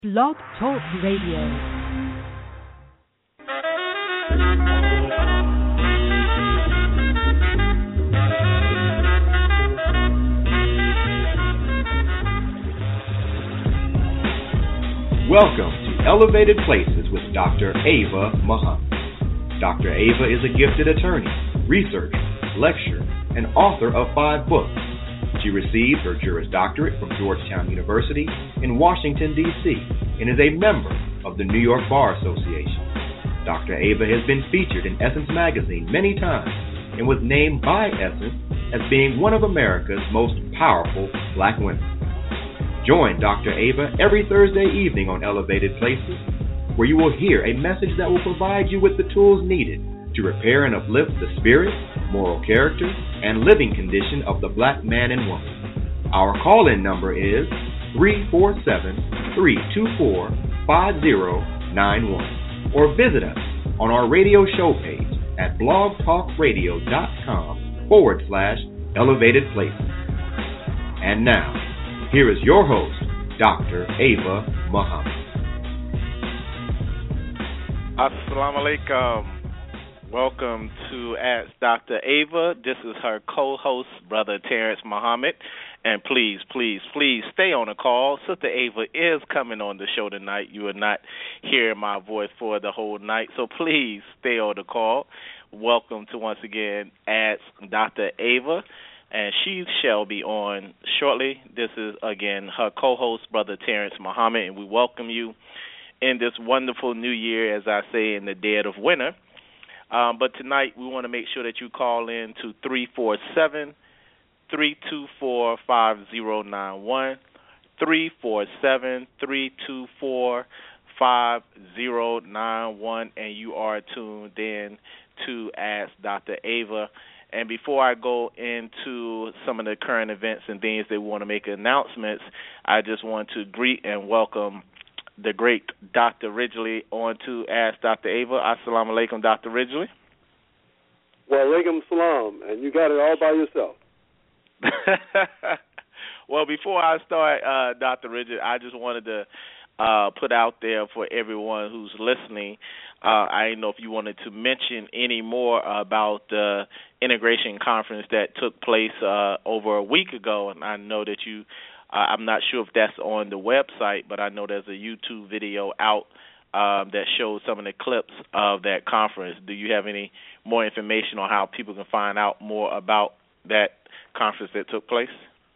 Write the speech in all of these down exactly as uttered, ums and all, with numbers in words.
Blog Talk Radio. Welcome to Elevated Places with Doctor Ava Muhammad. Doctor Ava is a gifted attorney, researcher, lecturer, and author of five books. She received her Juris Doctorate from Georgetown University in Washington, D C, and is a member of the New York Bar Association. Doctor Ava has been featured in Essence Magazine many times and was named by Essence as being one of America's most powerful black women. Join Doctor Ava every Thursday evening on Elevated Places, where you will hear a message that will provide you with the tools needed to repair and uplift the spirit, moral character, and living condition of the black man and woman. Our call-in number is three four seven, three two four, five zero nine one, or visit us on our radio show page at blogtalkradio.com forward slash elevated places. And now, here is your host, Doctor Ava Muhammad. Assalamu alaikum. Welcome to Ask Doctor Ava. This is her co-host, Brother Terrence Muhammad. And please, please, please stay on the call. Sister Ava is coming on the show tonight. You are not hearing my voice for the whole night, so please stay on the call. Welcome to, once again, Ask Doctor Ava. And she shall be on shortly. This is, again, her co-host, Brother Terrence Muhammad, and we welcome you in this wonderful new year, as I say, in the dead of winter. Um, but tonight we want to make sure that you call in to three four seven, three two four, five zero nine one, three four seven, three two four, five zero nine one, and you are tuned in to Ask Doctor Ava. And before I go into some of the current events and things that we want to make announcements, I just want to greet and welcome the great Doctor Ridgely on to Ask Doctor Ava. Assalamu alaikum, Doctor Ridgely. Wa alaikum salam, and you got it all by yourself. Well, before I start, uh, Doctor Ridgely, I just wanted to uh, put out there for everyone who's listening, uh, I didn't know if you wanted to mention any more about the integration conference that took place uh, over a week ago, and I know that you Uh, I'm not sure if that's on the website, but I know there's a YouTube video out um, that shows some of the clips of that conference. Do you have any more information on how people can find out more about that conference that took place?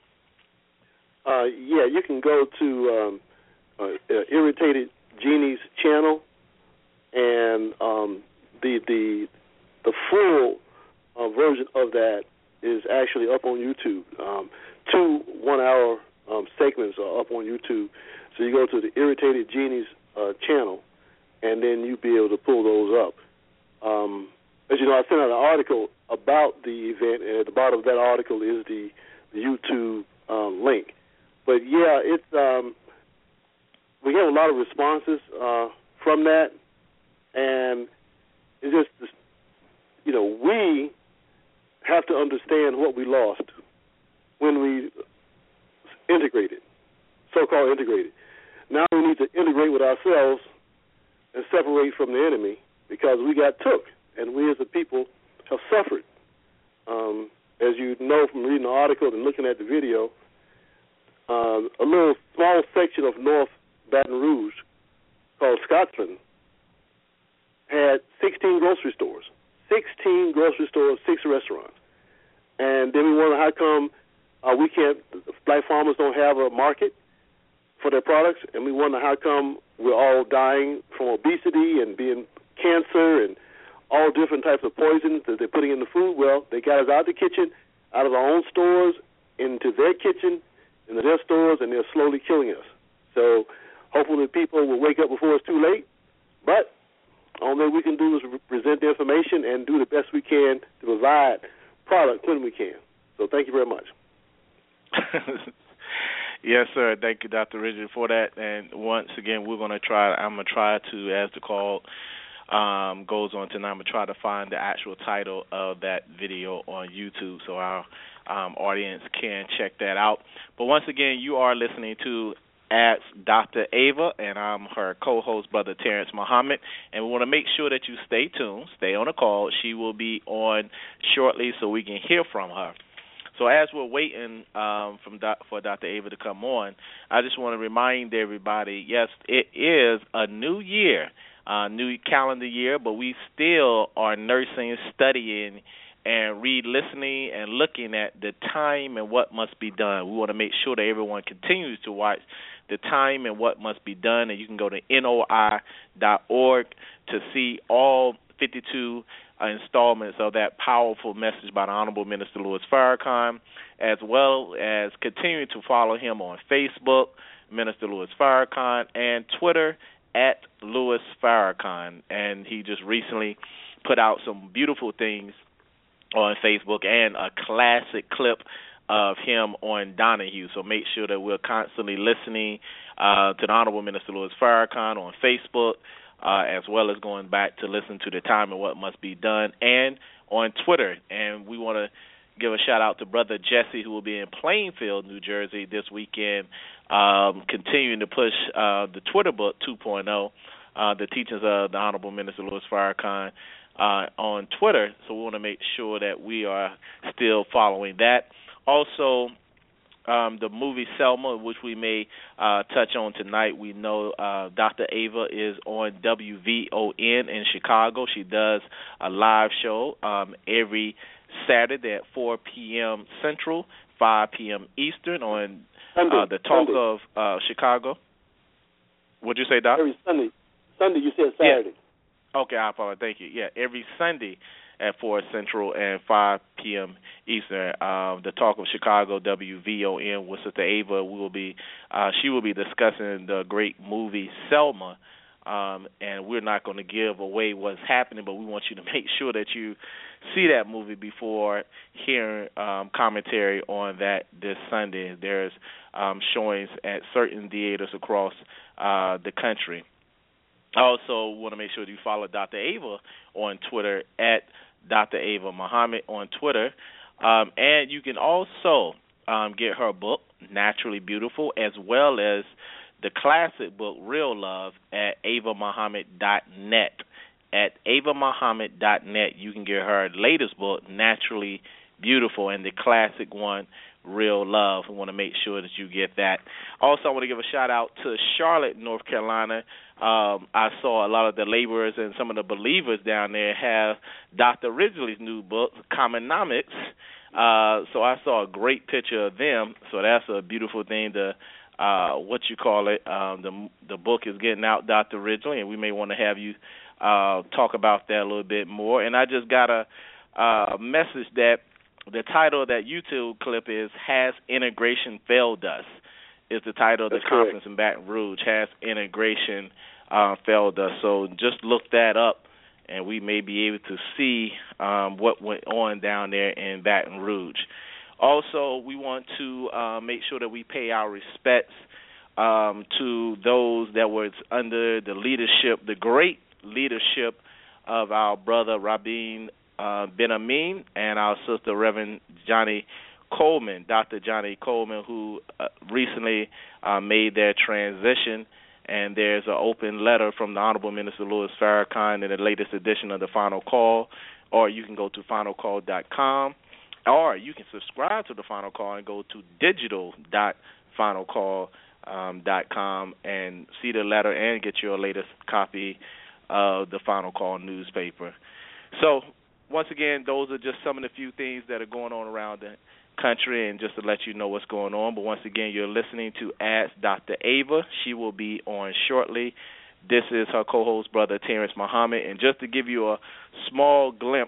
Uh, yeah, you can go to um, uh, uh, Irritated Genie's channel, and um, the the the full uh, version of that is actually up on YouTube. Um, two one-hour Um, segments are up on YouTube. So you go to the Irritated Genie's uh, channel, and then you'll be able to pull those up. Um, as you know, I sent out an article about the event, and at the bottom of that article is the, the YouTube um, link. But, yeah, it's um, we have a lot of responses uh, from that, and it's just, you know, we have to understand what we lost when we integrated, so-called integrated. Now we need to integrate with ourselves and separate from the enemy, because we got took, and we as a people have suffered. Um, as you know from reading the article and looking at the video, um, a little small section of North Baton Rouge called Scotland had sixteen grocery stores, sixteen grocery stores, six restaurants. And then we wonder how come Uh, we can't, black farmers don't have a market for their products, and we wonder how come we're all dying from obesity and being cancer and all different types of poisons that they're putting in the food. Well, they got us out of the kitchen, out of our own stores, into their kitchen, into their stores, and they're slowly killing us. So hopefully people will wake up before it's too late, but all that we can do is present the information and do the best we can to provide product when we can. So thank you very much. Yes, sir. Thank you, Doctor Ridgely, for that. And once again, we're going to try, I'm going to try to, as the call um, goes on tonight, I'm going to try to find the actual title of that video on YouTube so our um, audience can check that out. But once again, you are listening to Ask Doctor Ava, and I'm her co-host, Brother Terrence Muhammad, and we want to make sure that you stay tuned, stay on the call. She will be on shortly so we can hear from her. So as we're waiting um, from doc, for Doctor Ava to come on, I just want to remind everybody, yes, it is a new year, a new calendar year, but we still are nursing, studying, and re-listening and looking at the time and what must be done. We want to make sure that everyone continues to watch the time and what must be done, and you can go to N O I dot org to see all fifty-two Uh, installments of that powerful message by the Honorable Minister Louis Farrakhan, as well as continuing to follow him on Facebook, Minister Louis Farrakhan, and Twitter at Louis Farrakhan. And he just recently put out some beautiful things on Facebook and a classic clip of him on Donahue. So make sure that we're constantly listening uh, to the Honorable Minister Louis Farrakhan on Facebook, Uh, as well as going back to listen to the time and what must be done, and on Twitter. And we want to give a shout-out to Brother Jesse, who will be in Plainfield, New Jersey this weekend, um, continuing to push uh, the Twitter book two point oh, uh, the teachings of the Honorable Minister Louis Farrakhan uh, on Twitter. So we want to make sure that we are still following that. Also, Um, the movie Selma, which we may uh, touch on tonight. We know uh, Doctor Ava is on W V O N in Chicago. She does a live show um, every Saturday at four p.m. Central, five p.m. Eastern on Sunday, uh, the Talk Sunday. of uh, Chicago. What'd you say, Doc? Every Sunday. Sunday, you said Saturday. Yeah. Okay, I apologize. Thank you. Yeah, every Sunday at four Central and five p.m. Eastern. Um, the Talk of Chicago, W V O N, with Sister Ava. We will be, uh, she will be discussing the great movie Selma, um, and we're not going to give away what's happening, but we want you to make sure that you see that movie before hearing um, commentary on that this Sunday. There's um, showings at certain theaters across uh, the country. I also want to make sure that you follow Doctor Ava on Twitter at Doctor Ava Muhammad on Twitter. Um, and you can also um, get her book, Naturally Beautiful, as well as the classic book, Real Love, at ava muhammad dot net. At ava muhammad dot net, you can get her latest book, Naturally Beautiful, and the classic one, Real Love. We want to make sure that you get that. Also, I want to give a shout-out to Charlotte, North Carolina. Um, I saw a lot of the laborers and some of the believers down there have Doctor Ridgely's new book, Commonomics. Uh, so I saw a great picture of them. So that's a beautiful thing to, uh, what you call it. Um, the the book is getting out, Doctor Ridgely, and we may want to have you uh, talk about that a little bit more. And I just got a, a message that the title of that YouTube clip is Has Integration Failed Us? Is the title of the That's conference correct. in Baton Rouge. Has integration uh, failed us? So just look that up, and we may be able to see um, what went on down there in Baton Rouge. Also, we want to uh, make sure that we pay our respects um, to those that were under the leadership, the great leadership of our brother Rabin uh, Ben Amin and our sister Reverend Johnny Coleman, Doctor Johnny Coleman, who uh, recently uh, made their transition, and there's an open letter from the Honorable Minister Louis Farrakhan in the latest edition of the Final Call, or you can go to final call dot com, or you can subscribe to the Final Call and go to digital dot final call dot com and see the letter and get your latest copy of the Final Call newspaper. So, once again, those are just some of the few things that are going on around the country, and just to let you know what's going on. But once again, you're listening to Ask Doctor Ava. She will be on shortly. This is her co-host, Brother Terrence Muhammad. And just to give you a small glimpse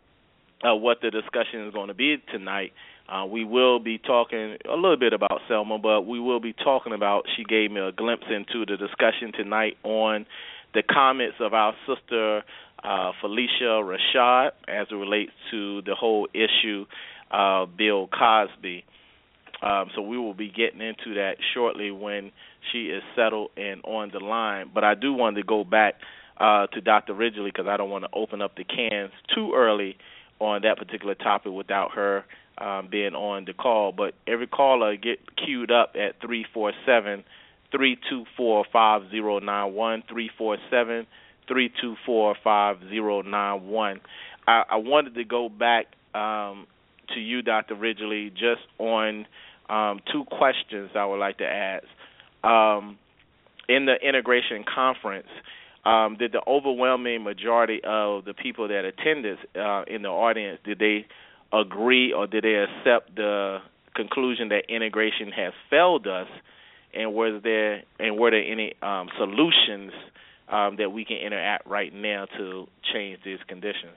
of what the discussion is going to be tonight, uh, we will be talking a little bit about Selma, but we will be talking about, she gave me a glimpse into the discussion tonight on the comments of our sister uh, Felicia Rashad as it relates to the whole issue Uh, Bill Cosby. Um, so we will be getting into that shortly when she is settled and on the line. But I do want to go back uh, to Doctor Ridgely because I don't want to open up the cans too early on that particular topic without her um, being on the call. But every caller get queued up at three four seven, three two four, five zero nine one, three four seven, three two four, five zero nine one. I, I wanted to go back um, to you, Doctor Ridgely, just on um, two questions I would like to ask. Um, in the integration conference, um, did the overwhelming majority of the people that attended uh, in the audience, did they agree or did they accept the conclusion that integration has failed us, and was there and were there any um, solutions um, that we can interact right now to change these conditions?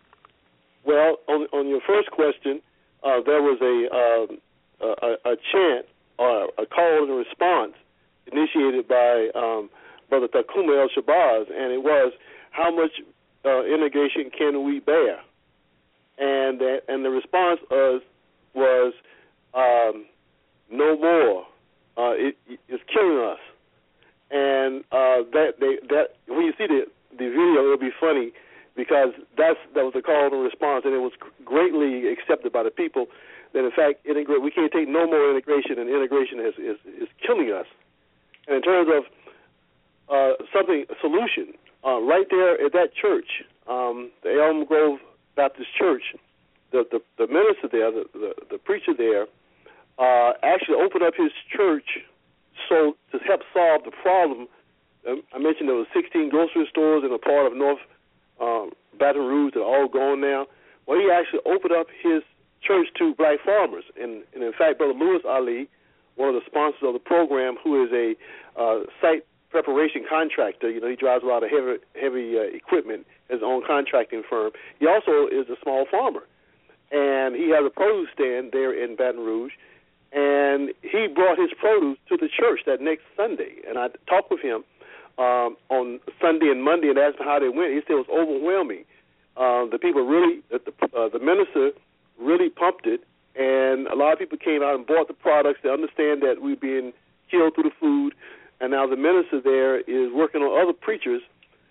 Well, on, on your first question, uh, there was a, um, a a chant or a call and response initiated by um, Brother Takuma El Shabazz, and it was, how much uh, integration can we bear? And that, and the response was was um, no more. Uh, it, it's killing us. And uh, that they that when you see the the video, it'll be funny because that's that was a call and response, and it was greatly accepted by the people. That in fact, integrate we can't take no more integration, and integration is is, is killing us. And in terms of uh, something a solution, uh, right there at that church, um, the Elm Grove Baptist Church, the the, the minister there, the, the, the preacher there, uh, actually opened up his church so to help solve the problem. Um, I mentioned there were sixteen grocery stores in a part of North um, Baton Rouge that are all gone now. Well, he actually opened up his church to black farmers, and, and in fact, Brother Louis Ali, one of the sponsors of the program, who is a uh, site preparation contractor. You know, he drives a lot of heavy heavy uh, equipment, his own contracting firm. He also is a small farmer, and he has a produce stand there in Baton Rouge, and he brought his produce to the church that next Sunday, and I talked with him um, on Sunday and Monday and asked him how they went. He said it was overwhelming. Uh, the people really, the, uh, the minister really pumped it, and a lot of people came out and bought the products. They understand that we're being killed through the food, and now the minister there is working on other preachers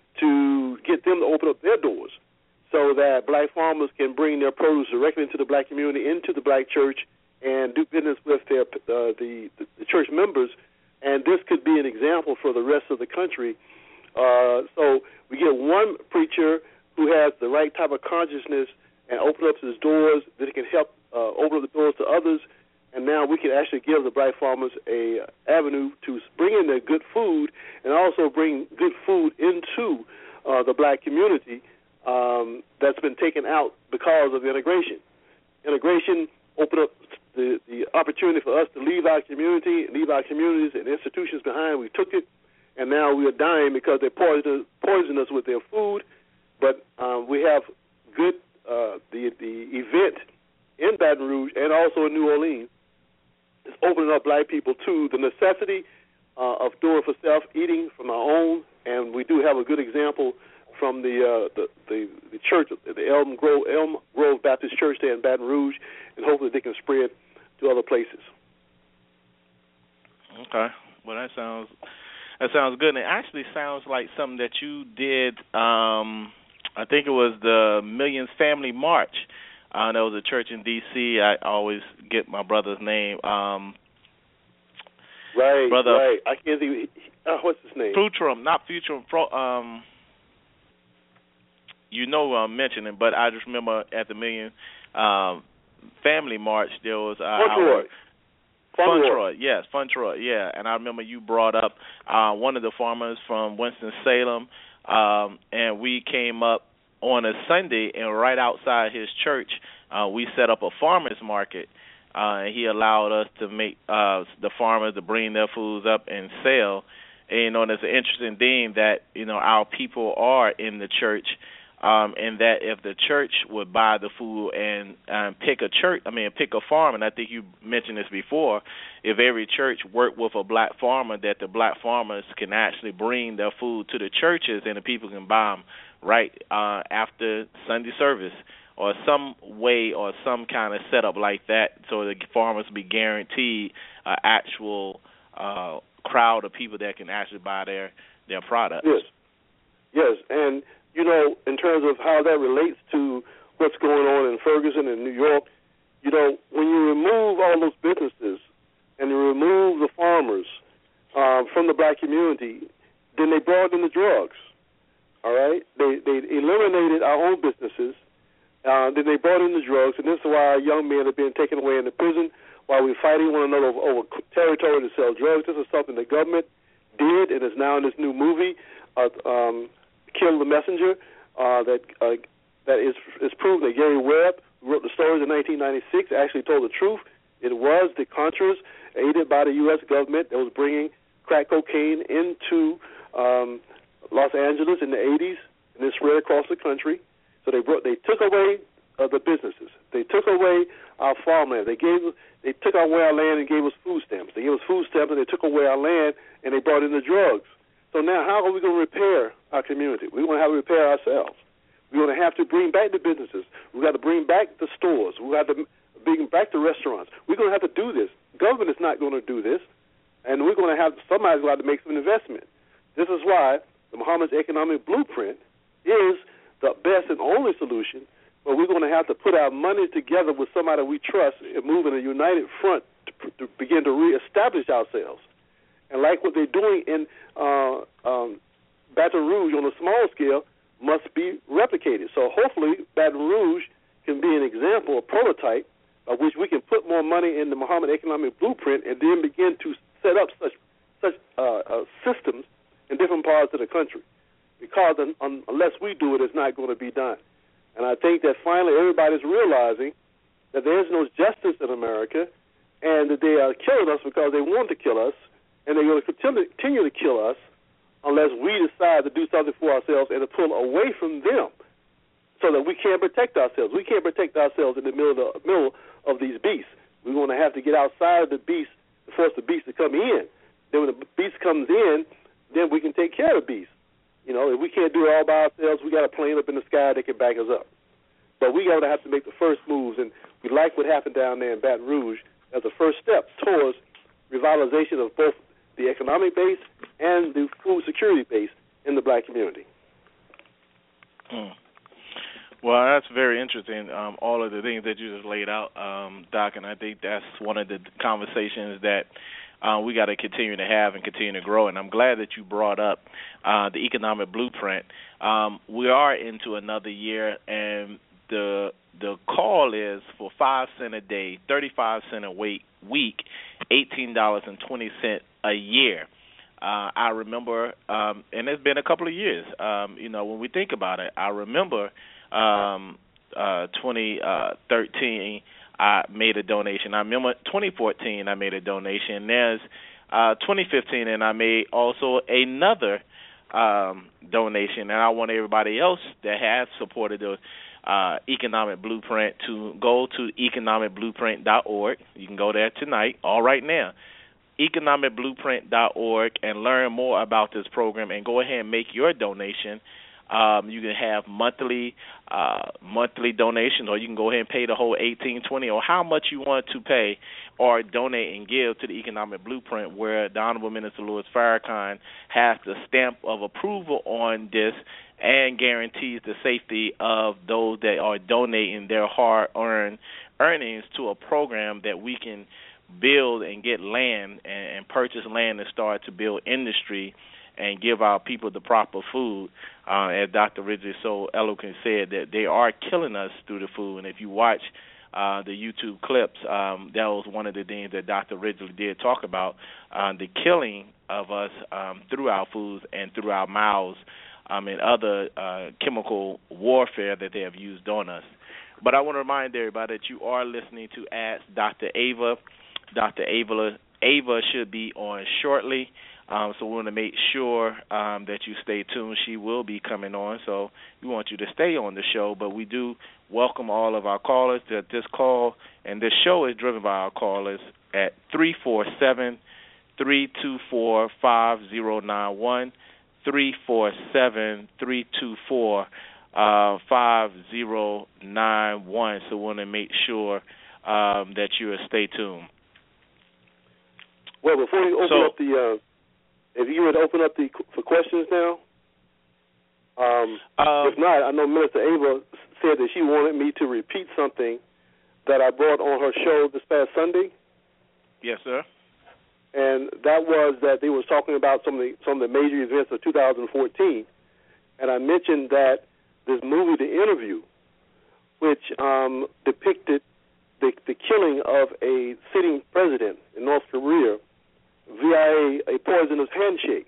to get them to open up their doors so that black farmers can bring their produce directly into the black community, into the black church, and do business with their uh, the, the church members. And this could be an example for the rest of the country. Uh, so we get one preacher who has the right type of consciousness and open up his doors, that he can help uh, open up the doors to others, and now we can actually give the black farmers a avenue to bring in their good food and also bring good food into uh, the black community um, that's been taken out because of integration. Integration opened up the, the opportunity for us to leave our community, leave our communities and institutions behind. We took it, and now we are dying because they poisoned, poisoned us with their food, but um, we have good Uh, the the event in Baton Rouge and also in New Orleans is opening up black people to the necessity uh, of doing for self, eating from our own, and we do have a good example from the uh, the, the the church, the Elm Grove Elm Grove Baptist Church there in Baton Rouge, and hopefully they can spread to other places. Okay, well that sounds that sounds good, and it actually sounds like something that you did. Um, I think it was the Millions Family March. Uh, there was a church in D C I always get my brother's name. Um, right, brother, right. I can't think. Uh, what's his name? Futrum, not Futrum. Um, you know who I'm mentioning, but I just remember at the Million um, Family March there was uh, our Funtroy, yes, Funtroy, yeah. And I remember you brought up uh, one of the farmers from Winston-Salem. Um, and we came up on a Sunday, and right outside his church, uh, we set up a farmer's market, uh, and he allowed us to make uh, the farmers to bring their foods up and sell. And, you know, and it's an interesting thing that, you know, our people are in the church, um, and that if the church would buy the food and um, pick a church, I mean, pick a farm, and I think you mentioned this before, if every church worked with a black farmer, that the black farmers can actually bring their food to the churches and the people can buy them right uh, after Sunday service, or some way or some kind of setup like that, so the farmers be guaranteed an actual uh, crowd of people that can actually buy their, their products. Yes, yes, and you know, in terms of how that relates to what's going on in Ferguson and New York, you know, when you remove all those businesses and you remove the farmers, um, from the black community. Then they brought in the drugs. All right, they they eliminated our own businesses. Uh, then they brought in the drugs, and this is why our young men are being taken away into prison while we're fighting one another over, over territory to sell drugs. This is something the government did, and is now in this new movie, uh, um, "Kill the Messenger," uh, that uh, that is is proven that Gary Webb, who wrote the stories in nineteen ninety-six, actually told the truth. It was the Contras, aided by the U S government, that was bringing crack cocaine into um, Los Angeles in the eighties, and it spread across the country. So they brought, they took away uh, the businesses. They took away our farmland. They gave, they took away our land and gave us food stamps. They gave us food stamps, and they took away our land, and they brought in the drugs. So now, how are we going to repair our community? We're going to have to repair ourselves. We're going to have to bring back the businesses. We've got to bring back the stores. We've got to bring back the restaurants. We're going to have to do this. Government is not going to do this, and we're going to have somebody's going to have to make some investment. This is why the Muhammad's Economic Blueprint is the best and only solution, but we're going to have to put our money together with somebody we trust and move in a united front to, to begin to reestablish ourselves. And like what they're doing in uh, um, Baton Rouge on a small scale must be replicated. So hopefully Baton Rouge can be an example, a prototype, of which we can put more money in the Muhammad Economic Blueprint and then begin to set up such such uh, uh, systems in different parts of the country, because un- un- unless we do it, it's not going to be done. And I think that finally everybody's realizing that there's no justice in America, and that they are killing us because they want to kill us, and they're going to continue, continue to kill us unless we decide to do something for ourselves and to pull away from them so that we can't protect ourselves. We can't protect ourselves in the middle of, the, middle of these beasts. We're going to have to get outside of the beast to force the beast to come in. Then when the beast comes in, then we can take care of the beast. You know, if we can't do it all by ourselves, we got a plane up in the sky that can back us up. But we got to have to make the first moves, and we like what happened down there in Baton Rouge as a first step towards revitalization of both the economic base and the food security base in the black community. Mm. Well, that's very interesting, um, all of the things that you just laid out, um, Doc, and I think that's one of the conversations that Uh, we got to continue to have and continue to grow. And I'm glad that you brought up uh, the economic blueprint. Um, we are into another year, and the the call is for five cents a day, thirty-five cents a week, week, eighteen dollars and twenty cents a year. Uh, I remember, um, and it's been a couple of years. Um, you know, when we think about it, I remember um, uh, twenty thirteen. I made a donation. I remember twenty fourteen I made a donation. There's uh, twenty fifteen, and I made also another um, donation. And I want everybody else that has supported the uh, Economic Blueprint to go to economic blueprint dot org. You can go there tonight, all right now, economic blueprint dot org, and learn more about this program and go ahead and make your donation. Um, you can have monthly uh, monthly donations, or you can go ahead and pay the whole eighteen twenty, or how much you want to pay, or donate and give to the Economic Blueprint, where the Honorable Minister Louis Farrakhan has the stamp of approval on this and guarantees the safety of those that are donating their hard-earned earnings to a program that we can build and get land and, and purchase land and start to build industry and give our people the proper food. Uh, as Doctor Ridgely so eloquently said, that they are killing us through the food. And if you watch uh, the YouTube clips, um, that was one of the things that Doctor Ridgely did talk about, uh, the killing of us um, through our foods and through our mouths um, and other uh, chemical warfare that they have used on us. But I want to remind everybody that you are listening to Ask Doctor Ava. Doctor Ava, Ava should be on shortly. Um, so we want to make sure um, that you stay tuned. She will be coming on, so we want you to stay on the show. But we do welcome all of our callers. That this call and this show is driven by our callers at three four seven, three two four, five zero nine one, three four seven, three two four, five zero nine one. So we want to make sure um, that you stay tuned. Well, before you open so, up the... Uh If you would open up the for questions now, um, um, if not, I know Minister Ava said that she wanted me to repeat something that I brought on her show this past Sunday. Yes, sir. and that was that they were talking about some of the some of the major events of two thousand fourteen, and I mentioned that this movie, The Interview, which um, depicted the, the killing of a sitting president in North Korea via a, a poisonous handshake.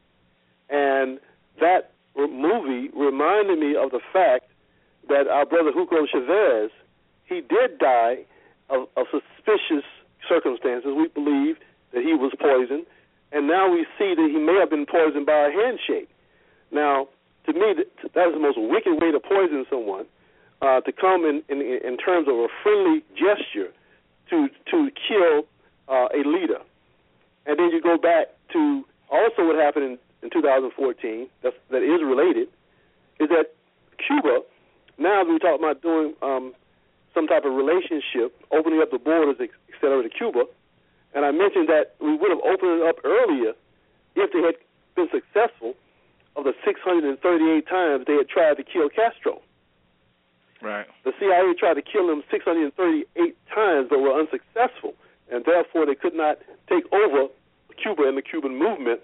And that movie reminded me of the fact that our brother Hugo Chavez, he did die of, of suspicious circumstances. We believe that he was poisoned, and now we see that he may have been poisoned by a handshake. Now, to me, that is the most wicked way to poison someone, uh, to come in, in, in terms of a friendly gesture to to kill uh, a leader. And then you go back to also what happened in, in two thousand fourteen, that's, that is related, is that Cuba, now we talk about doing um, some type of relationship, opening up the borders, et cetera, to Cuba, and I mentioned that we would have opened it up earlier if they had been successful of the six hundred thirty-eight times they had tried to kill Castro. Right. The C I A tried to kill him six hundred thirty-eight times but were unsuccessful, and therefore they could not take over Cuba and the Cuban movement.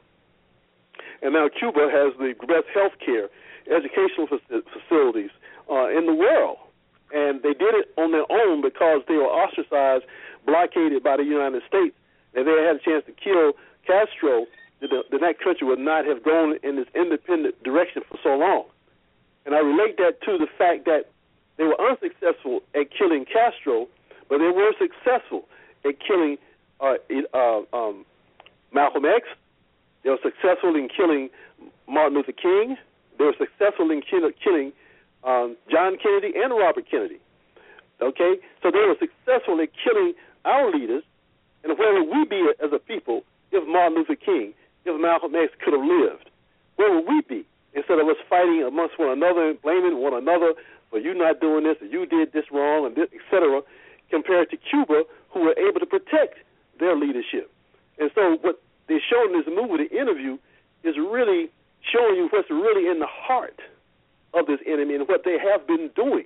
And now Cuba has the best health care, educational facilities uh, in the world. And they did it on their own because they were ostracized, blockaded by the United States. And they had a chance to kill Castro, then that country would not have gone in this independent direction for so long. And I relate that to the fact that they were unsuccessful at killing Castro, but they were successful at killing uh, uh, um, Malcolm X. They were successful in killing Martin Luther King. They were successful in kill, killing um, John Kennedy and Robert Kennedy. Okay? So they were successful at killing our leaders. And where would we be as a people if Martin Luther King, if Malcolm X could have lived? Where would we be? Instead of us fighting amongst one another and blaming one another for you not doing this or you did this wrong, and this, et cetera, compared to Cuba, who were able to protect their leadership. And so what they showed in this movie, The Interview, is really showing you what's really in the heart of this enemy and what they have been doing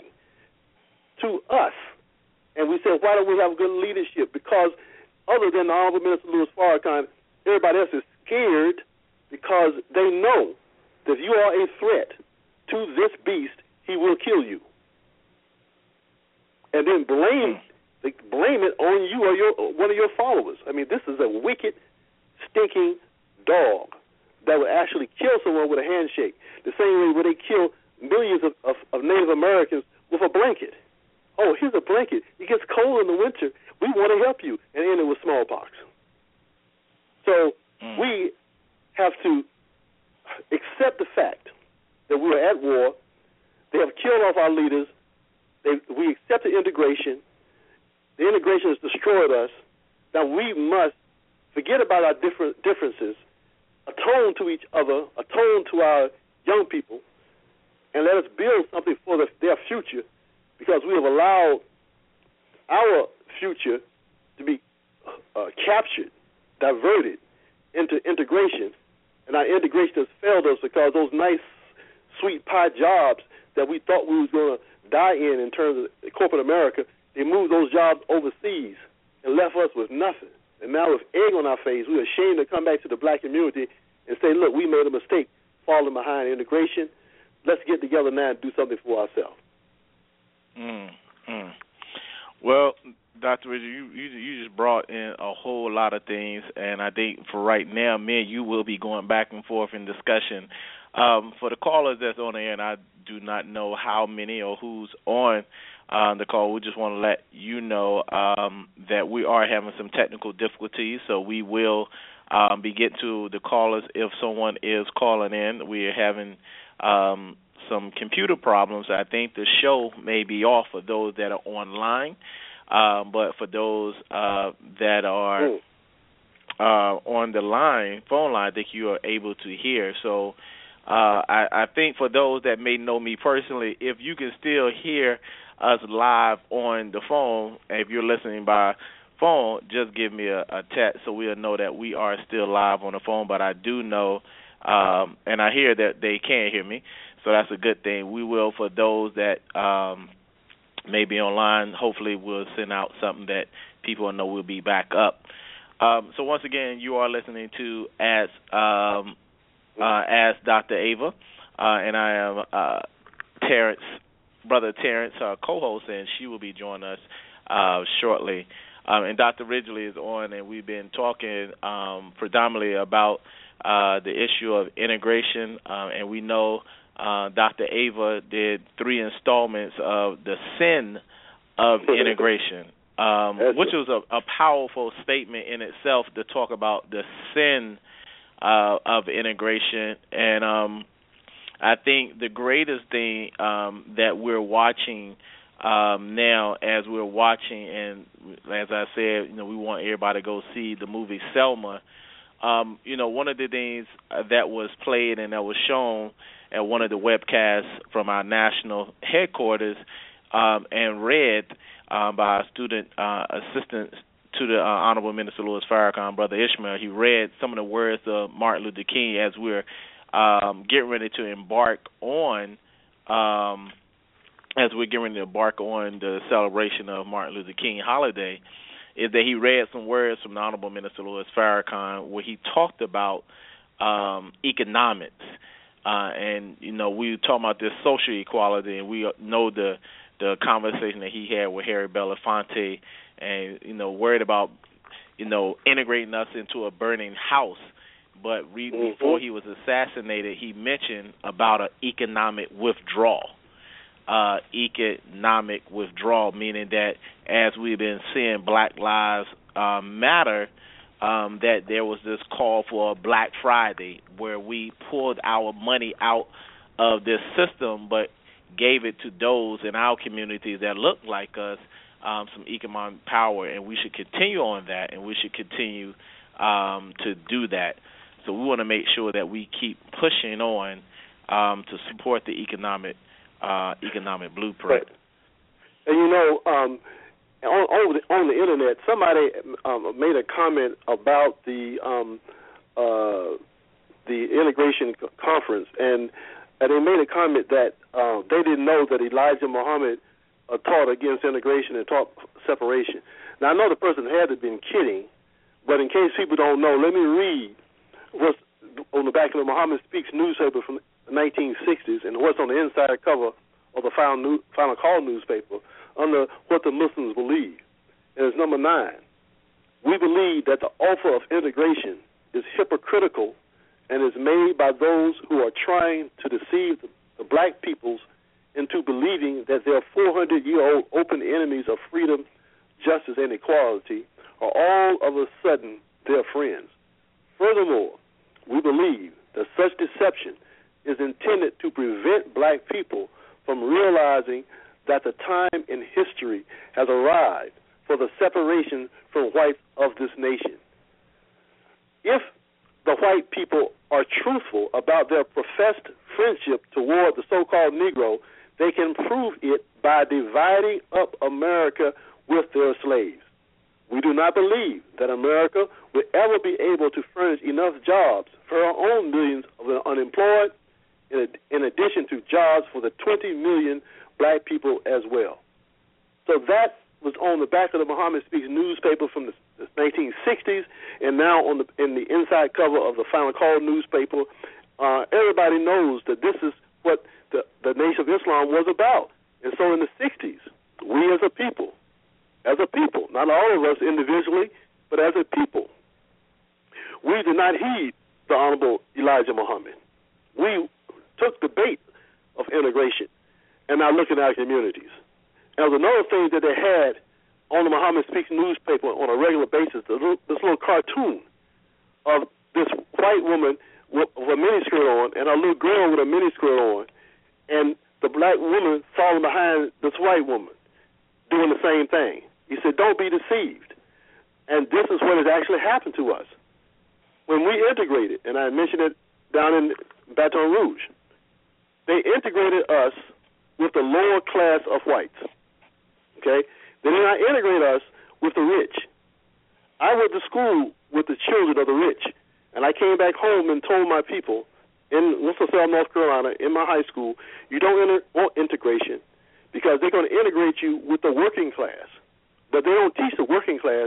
to us. And we said, why don't we have good leadership? Because other than the Honorable Minister Louis Farrakhan, everybody else is scared because they know that if you are a threat to this beast, he will kill you. And then blame blame it on you or your one of your followers. I mean, this is a wicked, stinking dog that would actually kill someone with a handshake, the same way where they kill millions of, of, of Native Americans with a blanket. Oh, here's a blanket. It gets cold in the winter. We want to help you, and end it with smallpox. So mm. we have to accept the fact that we are at war. They have killed off our leaders. They, we accept the integration. The integration has destroyed us. Now we must forget about our different differences, atone to each other, atone to our young people, and let us build something for the, their future, because we have allowed our future to be uh, captured, diverted into integration, and our integration has failed us because those nice, sweet pie jobs that we thought we was going to die in in terms of corporate America, they moved those jobs overseas and left us with nothing. And now with egg on our face, we're ashamed to come back to the black community and say, look, we made a mistake falling behind integration. Let's get together now and do something for ourselves. Mm, mm. Well, Doctor Richard, you, you you just brought in a whole lot of things, and I think for right now, me and you will be going back and forth in discussion. Um, for the callers that's on the air, and I do not know how many or who's on uh, the call, we just want to let you know um, that we are having some technical difficulties, so we will um, be getting to the callers if someone is calling in. We are having um, some computer problems. I think the show may be off for those that are online, um, but for those uh, that are uh, on the line, phone line, I think you are able to hear. So uh, I, I think for those that may know me personally, if you can still hear us live on the phone, if you're listening by phone, just give me a, a text so we'll know that we are still live on the phone. But I do know, um, and I hear that they can hear me, so that's a good thing. We will, for those that um, may be online, hopefully we'll send out something that people know will be back up. Um, so once again, you are listening to Ask, um, uh, Ask Doctor Ava, uh, and I am uh, Terrence, Brother Terrence, our co-host, and she will be joining us uh, shortly. Um, and Doctor Ridgely is on, and we've been talking um, predominantly about uh, the issue of integration, um, and we know uh, Doctor Ava did three installments of the sin of integration. Um, which was a, a powerful statement in itself to talk about the sin uh, of integration. And um, I think the greatest thing um, that we're watching um, now, as we're watching, and as I said, you know, we want everybody to go see the movie Selma. Um, you know, one of the things that was played and that was shown at one of the webcasts from our national headquarters um, and read Um, by a student uh, assistant to the uh, Honorable Minister Louis Farrakhan, Brother Ishmael. He read some of the words of Martin Luther King as we're um, getting ready to embark on, um, as we're getting ready to embark on the celebration of Martin Luther King holiday, is that he read some words from the Honorable Minister Louis Farrakhan where he talked about um, economics. Uh, and, you know, we were talking about this social equality, and we know the the conversation that he had with Harry Belafonte, and, you know, worried about, you know, integrating us into a burning house. But re- mm-hmm. before he was assassinated, he mentioned about an economic withdrawal. Uh, economic withdrawal, meaning that as we've been seeing Black Lives uh, Matter, um, that there was this call for a Black Friday where we pulled our money out of this system, but gave it to those in our communities that look like us, um, some economic power, and we should continue on that, and we should continue um, to do that. So we want to make sure that we keep pushing on um, to support the economic uh, economic blueprint. Right. And you know, um, on, on, the, on the internet, somebody um, made a comment about the um, uh, the integration conference, and And they made a comment that uh, they didn't know that Elijah Muhammad uh, taught against integration and taught separation. Now, I know the person had to have been kidding, but in case people don't know, let me read what's on the back of the Muhammad Speaks newspaper from the nineteen sixties and what's on the inside cover of the Final, New, Final Call newspaper under what the Muslims believe. And it's number nine. We believe that the offer of integration is hypocritical and is made by those who are trying to deceive the, the black peoples into believing that their four hundred year old open enemies of freedom, justice, and equality are all of a sudden their friends. Furthermore, we believe that such deception is intended to prevent black people from realizing that the time in history has arrived for the separation from whites of this nation. If the white people are truthful about their professed friendship toward the so-called Negro, they can prove it by dividing up America with their slaves. We do not believe that America will ever be able to furnish enough jobs for our own millions of unemployed, in addition to jobs for the twenty million black people as well. So that was on the back of the Muhammad Speaks newspaper from the nineteen sixties, and now on the in the inside cover of the Final Call newspaper. Uh, everybody knows that this is what the, the Nation of Islam was about. And so in the sixties, we as a people, as a people, not all of us individually, but as a people, we did not heed the Honorable Elijah Muhammad. We took the bait of integration and now look at our communities. And there's another thing that they had on the Muhammad Speaks newspaper on a regular basis, this little, this little cartoon of this white woman with a miniskirt on and a little girl with a miniskirt on, and the black woman following behind this white woman doing the same thing. He said, don't be deceived. And this is what has actually happened to us. When we integrated, and I mentioned it down in Baton Rouge, they integrated us with the lower class of whites. Okay? They did not integrate us with the rich. I went to school with the children of the rich, and I came back home and told my people in Winston-Salem, North Carolina, in my high school, you don't enter, want integration because they're going to integrate you with the working class. But they don't teach the working class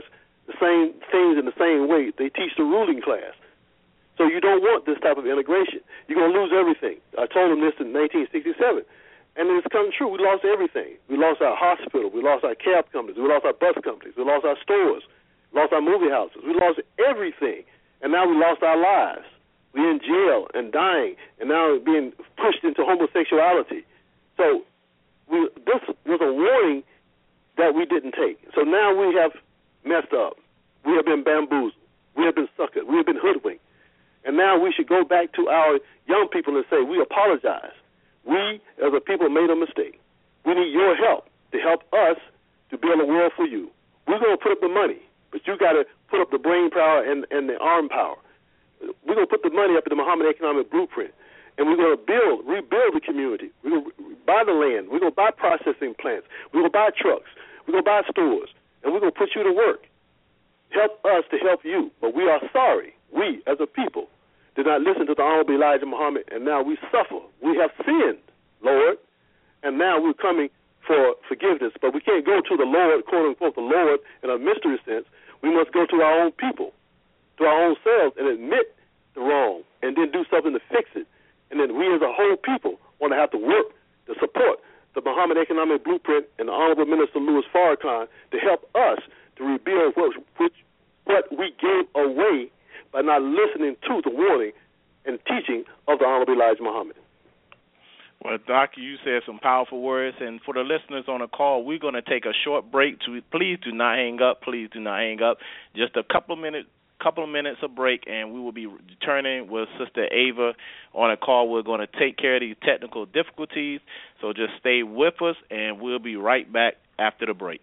the same things in the same way they teach the ruling class. So you don't want this type of integration. You're going to lose everything. I told them this in nineteen sixty-seven, and it's come true. We lost everything. We lost our hospital. We lost our cab companies. We lost our bus companies. We lost our stores. We lost our movie houses. We lost everything, and now we lost our lives. We're in jail and dying, and now we're being pushed into homosexuality. So we, this was a warning that we didn't take. So now we have messed up. We have been bamboozled. We have been suckered. We have been hoodwinked. And now we should go back to our young people and say, we apologize. We, as a people, made a mistake. We need your help to help us to build a world for you. We're going to put up the money, but you got to put up the brain power and, and the arm power. We're going to put the money up in the Muhammad Economic Blueprint, and we're going to build, rebuild the community. We're going to buy the land. We're going to buy processing plants. We're going to buy trucks. We're going to buy stores, and we're going to put you to work. Help us to help you. But we are sorry, we as a people did not listen to the Honorable Elijah Muhammad, and now we suffer. We have sinned, Lord, and now we're coming for forgiveness. But we can't go to the Lord, quote-unquote, the Lord, in a mystery sense. We must go to our own people, to our own selves, and admit the wrong, and then do something to fix it. And then we as a whole people want to have to work to support the Muhammad Economic Blueprint and the Honorable Minister Louis Farrakhan to help us to rebuild what, which, what we gave away by not listening to the warning and teaching of the Honorable Elijah Muhammad. Well, Doctor, you said some powerful words, and for the listeners on the call, we're going to take a short break. To please do not hang up. Please do not hang up. Just a couple of minutes. couple of minutes of break, and we will be returning with Sister Ava on a call. We're going to take care of these technical difficulties, so just stay with us, and we'll be right back after the break.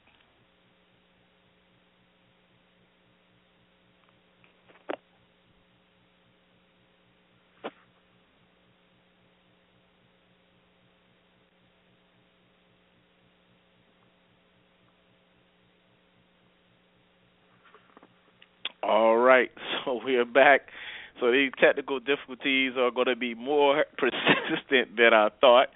All right, so we are back. So these technical difficulties are going to be more persistent than I thought.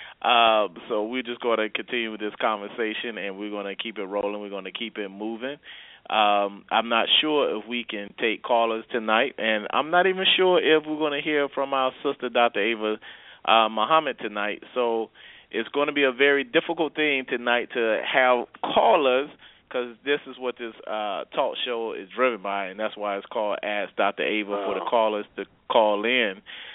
Uh, so we're just going to continue with this conversation, and we're going to keep it rolling. We're going to keep it moving. Um, I'm not sure if we can take callers tonight, and I'm not even sure if we're going to hear from our sister, Doctor Ava uh, Muhammad, tonight. So it's going to be a very difficult thing tonight to have callers, because this is what this uh, talk show is driven by, and that's why it's called Ask Doctor Ava, for the callers to call in.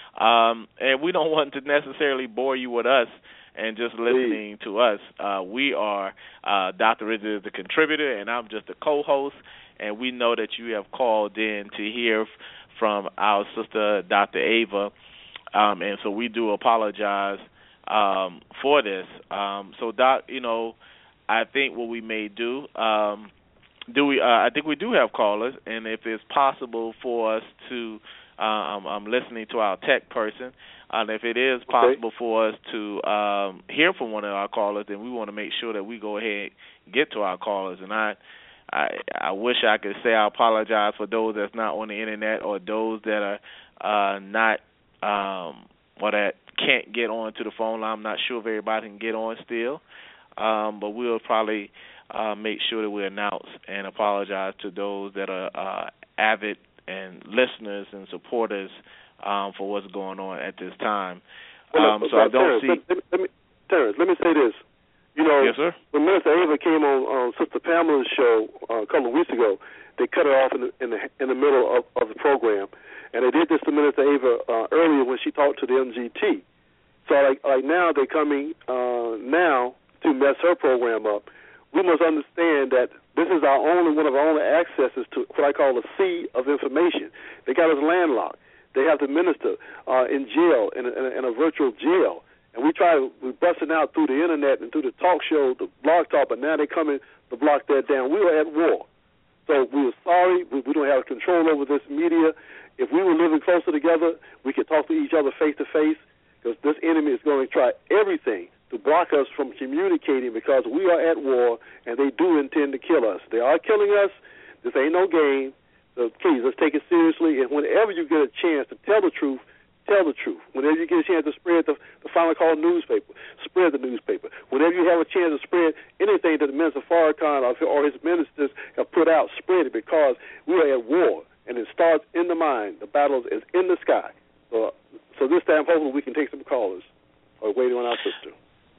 Um, and we don't want to necessarily bore you with us and just listening to us. Uh, we are, uh, Doctor Rizzo is the contributor, and I'm just a co-host, and we know that you have called in to hear f- from our sister, Doctor Ava, um, and so we do apologize um, for this. Um, so, Doc, you know, I think what we may do, um, do we? Uh, I think we do have callers, and if it's possible for us to, uh, I'm, I'm listening to our tech person, and if it is possible okay. for us to um, hear from one of our callers, then we want to make sure that we go ahead and get to our callers. And I, I, I wish I could say I apologize for those that's not on the internet or those that are uh, not, um, or that can't get on to the phone line. I'm not sure if everybody can get on still. Um, but we'll probably uh, make sure that we announce and apologize to those that are uh, avid and listeners and supporters um, for what's going on at this time. Um, well, so I don't Terrence, see. Let, let me, Terrence, let me say this. You know, yes, sir? When Minister Ava came on, on Sister Pamela's show uh, a couple of weeks ago, they cut her off in the in the, in the middle of, of the program, and they did this to Minister Ava uh, earlier when she talked to the M G T. So like like now they're coming uh, now. to mess her program up. We must understand that this is our only one of our only accesses to what I call a sea of information. They got us landlocked. They have the minister uh, in jail, in a, in a virtual jail, and we try to we're busting out through the internet and through the talk show, the blog talk, but now they're coming to block that down. We are at war. So we are sorry. We, we don't have control over this media. If we were living closer together, we could talk to each other face to face, because this enemy is going to try everything to block us from communicating, because we are at war and they do intend to kill us. They are killing us. This ain't no game. So please, let's take it seriously. And whenever you get a chance to tell the truth, tell the truth. Whenever you get a chance to spread the, the Final Call newspaper, spread the newspaper. Whenever you have a chance to spread anything that the Minister Farrakhan or, or his ministers have put out, spread it, because we are at war, and it starts in the mind. The battle is in the sky. So, so this time, hopefully, we can take some callers. Or waiting on our sister.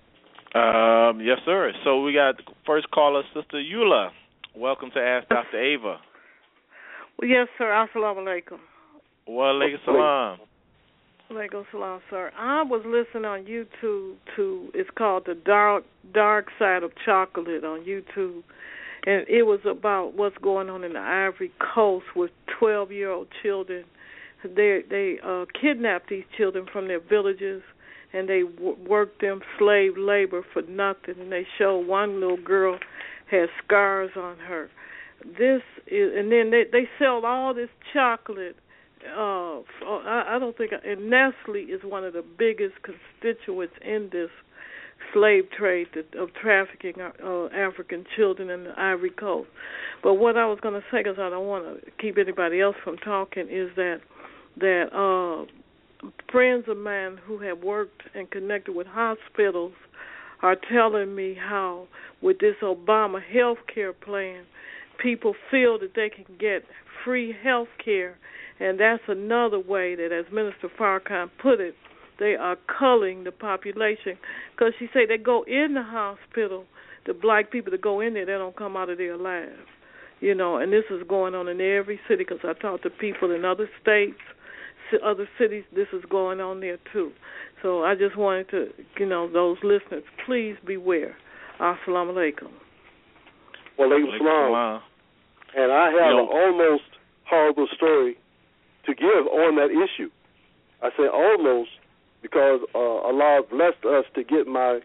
Um, yes, sir. So we got first caller, Sister Eula. Welcome to Ask Doctor Ava. Well, yes, sir. Assalamu alaikum. Wa alaikum salam. Alaikum salam, sir. I was listening on YouTube to, it's called The Dark Dark Side of Chocolate on YouTube, and it was about what's going on in the Ivory Coast with twelve-year-old children. They they uh, kidnap these children from their villages, and they w- work them slave labor for nothing. And they show one little girl has scars on her. This is, and then they they sell all this chocolate. Uh, I, I don't think, and Nestle is one of the biggest constituents in this slave trade of trafficking uh, African children in the Ivory Coast. But what I was going to say, because I don't want to keep anybody else from talking, is that that uh, friends of mine who have worked and connected with hospitals are telling me how with this Obama health care plan, people feel that they can get free health care, and that's another way that, as Minister Farrakhan put it, they are culling the population. Because she said they go in the hospital, the black people that go in there, they don't come out of there alive. You know, and this is going on in every city, because I talk to people in other states, other cities, this is going on there too. So I just wanted to, you know, those listeners, please beware. Assalamu alaikum. Wa alaikum salam. And I have Yo. an almost horrible story to give on that issue. I say almost because uh, Allah blessed us to get my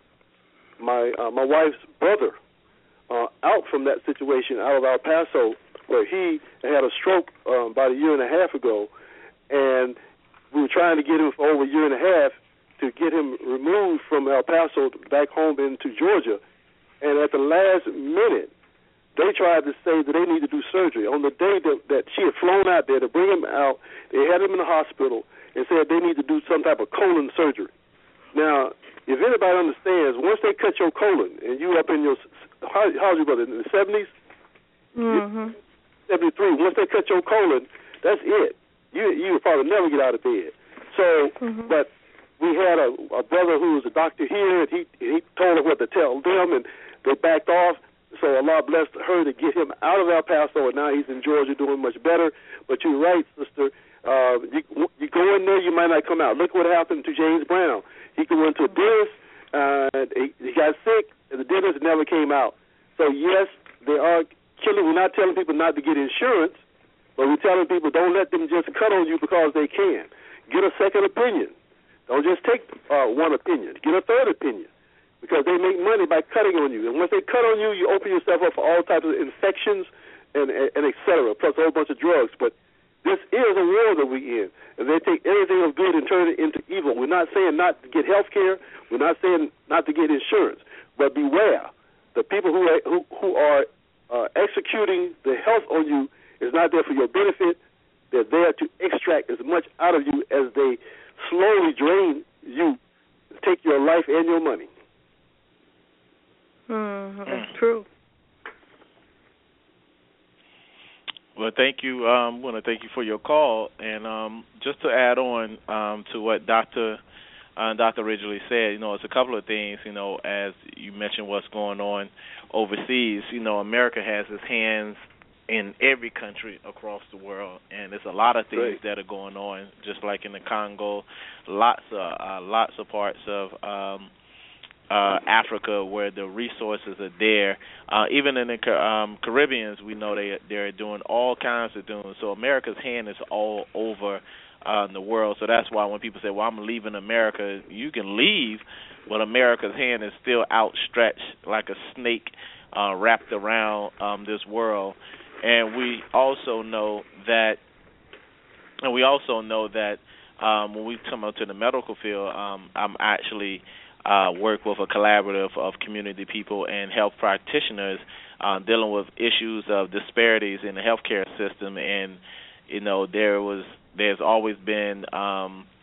my uh, my wife's brother uh, out from that situation, out of El Paso, where he had a stroke um, about a year and a half ago, and we were trying to get him for over a year and a half to get him removed from El Paso back home into Georgia. And at the last minute, they tried to say that they need to do surgery. On the day that, that she had flown out there to bring him out, they had him in the hospital and said they need to do some type of colon surgery. Now, if anybody understands, once they cut your colon, and you up in your, how, how's your brother, in the seventies? Mm-hmm. seventy-three. Once they cut your colon, that's it. You you would probably never get out of bed. So, mm-hmm. but we had a, a brother who was a doctor here, and he he told us what to tell them, and they backed off. So Allah blessed her to get him out of El Paso, and now he's in Georgia doing much better. But you're right, sister. Uh, you, you go in there, you might not come out. Look what happened to James Brown. He could went to a dentist, uh, he, he got sick, and the dentist never came out. So, yes, they are killing. We're not telling people not to get insurance, but we're telling people don't let them just cut on you because they can. Get a second opinion. Don't just take uh, one opinion. Get a third opinion, because they make money by cutting on you. And once they cut on you, you open yourself up for all types of infections and, and, and et cetera, plus a whole bunch of drugs. But this is a war that we're in, and they take everything of good and turn it into evil. We're not saying not to get health care. We're not saying not to get insurance. But beware. The people who are, who, who are uh, executing the health on you is not there for your benefit. They're there to extract as much out of you as they slowly drain you, take your life and your money. Mm, that's true. Well, thank you. Um, I want to thank you for your call. And um, just to add on um, to what Doctor uh, Doctor Ridgely said, you know, it's a couple of things, you know, as you mentioned what's going on overseas. You know, America has its hands in every country across the world, and there's a lot of things right. that are going on, just like in the Congo, lots of uh, lots of parts of um, uh, Africa where the resources are there. Uh, even in the um, Caribbeans, we know they they're doing all kinds of things. So America's hand is all over uh, the world. So that's why when people say, "Well, I'm leaving America," you can leave, but America's hand is still outstretched like a snake uh, wrapped around um, this world. And we also know that, and we also know that um, when we come out to the medical field, um, I'm actually uh, work with a collaborative of community people and health practitioners uh, dealing with issues of disparities in the healthcare system. And you know, there was there's always been um,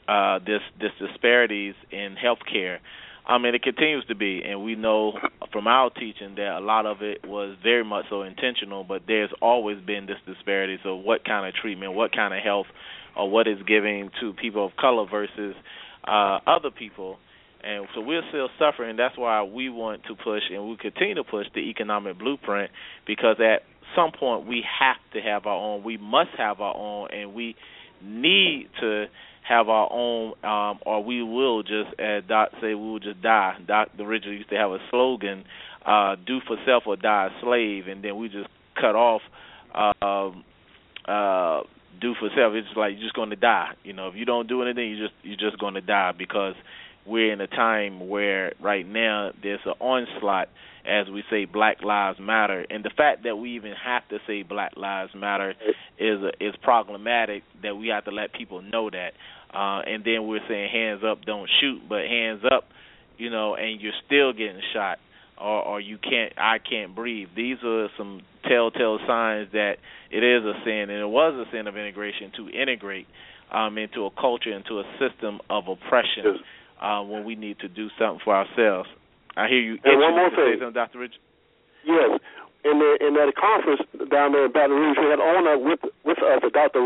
uh, this this disparities in healthcare. I mean, it continues to be, and we know from our teaching that a lot of it was very much so intentional, but there's always been this disparity. So what kind of treatment, what kind of health, or what is giving to people of color versus uh, other people. And so we're still suffering. That's why we want to push, and we continue to push, the economic blueprint, because at some point we have to have our own. We must have our own, and we need to have our own, um, or we will just, as Doc say, we will just die. Doc originally used to have a slogan, uh, do for self or die a slave, and then we just cut off uh, uh, do for self. It's like you're just going to die. You know, if you don't do anything, you just you're just going to die, because we're in a time where right now there's an onslaught, as we say, Black Lives Matter, and the fact that we even have to say Black Lives Matter is a, is problematic. That we have to let people know that, uh, and then we're saying hands up, don't shoot, but hands up, you know, and you're still getting shot, or, or you can't, I can't breathe. These are some telltale signs that it is a sin, and it was a sin of integration to integrate um, into a culture, into a system of oppression. Yes. Uh, when we need to do something for ourselves. I hear you. And one more thing, Doctor Richard. Yes, in the in that conference down there in Baton Rouge, we had on with with us a Doctor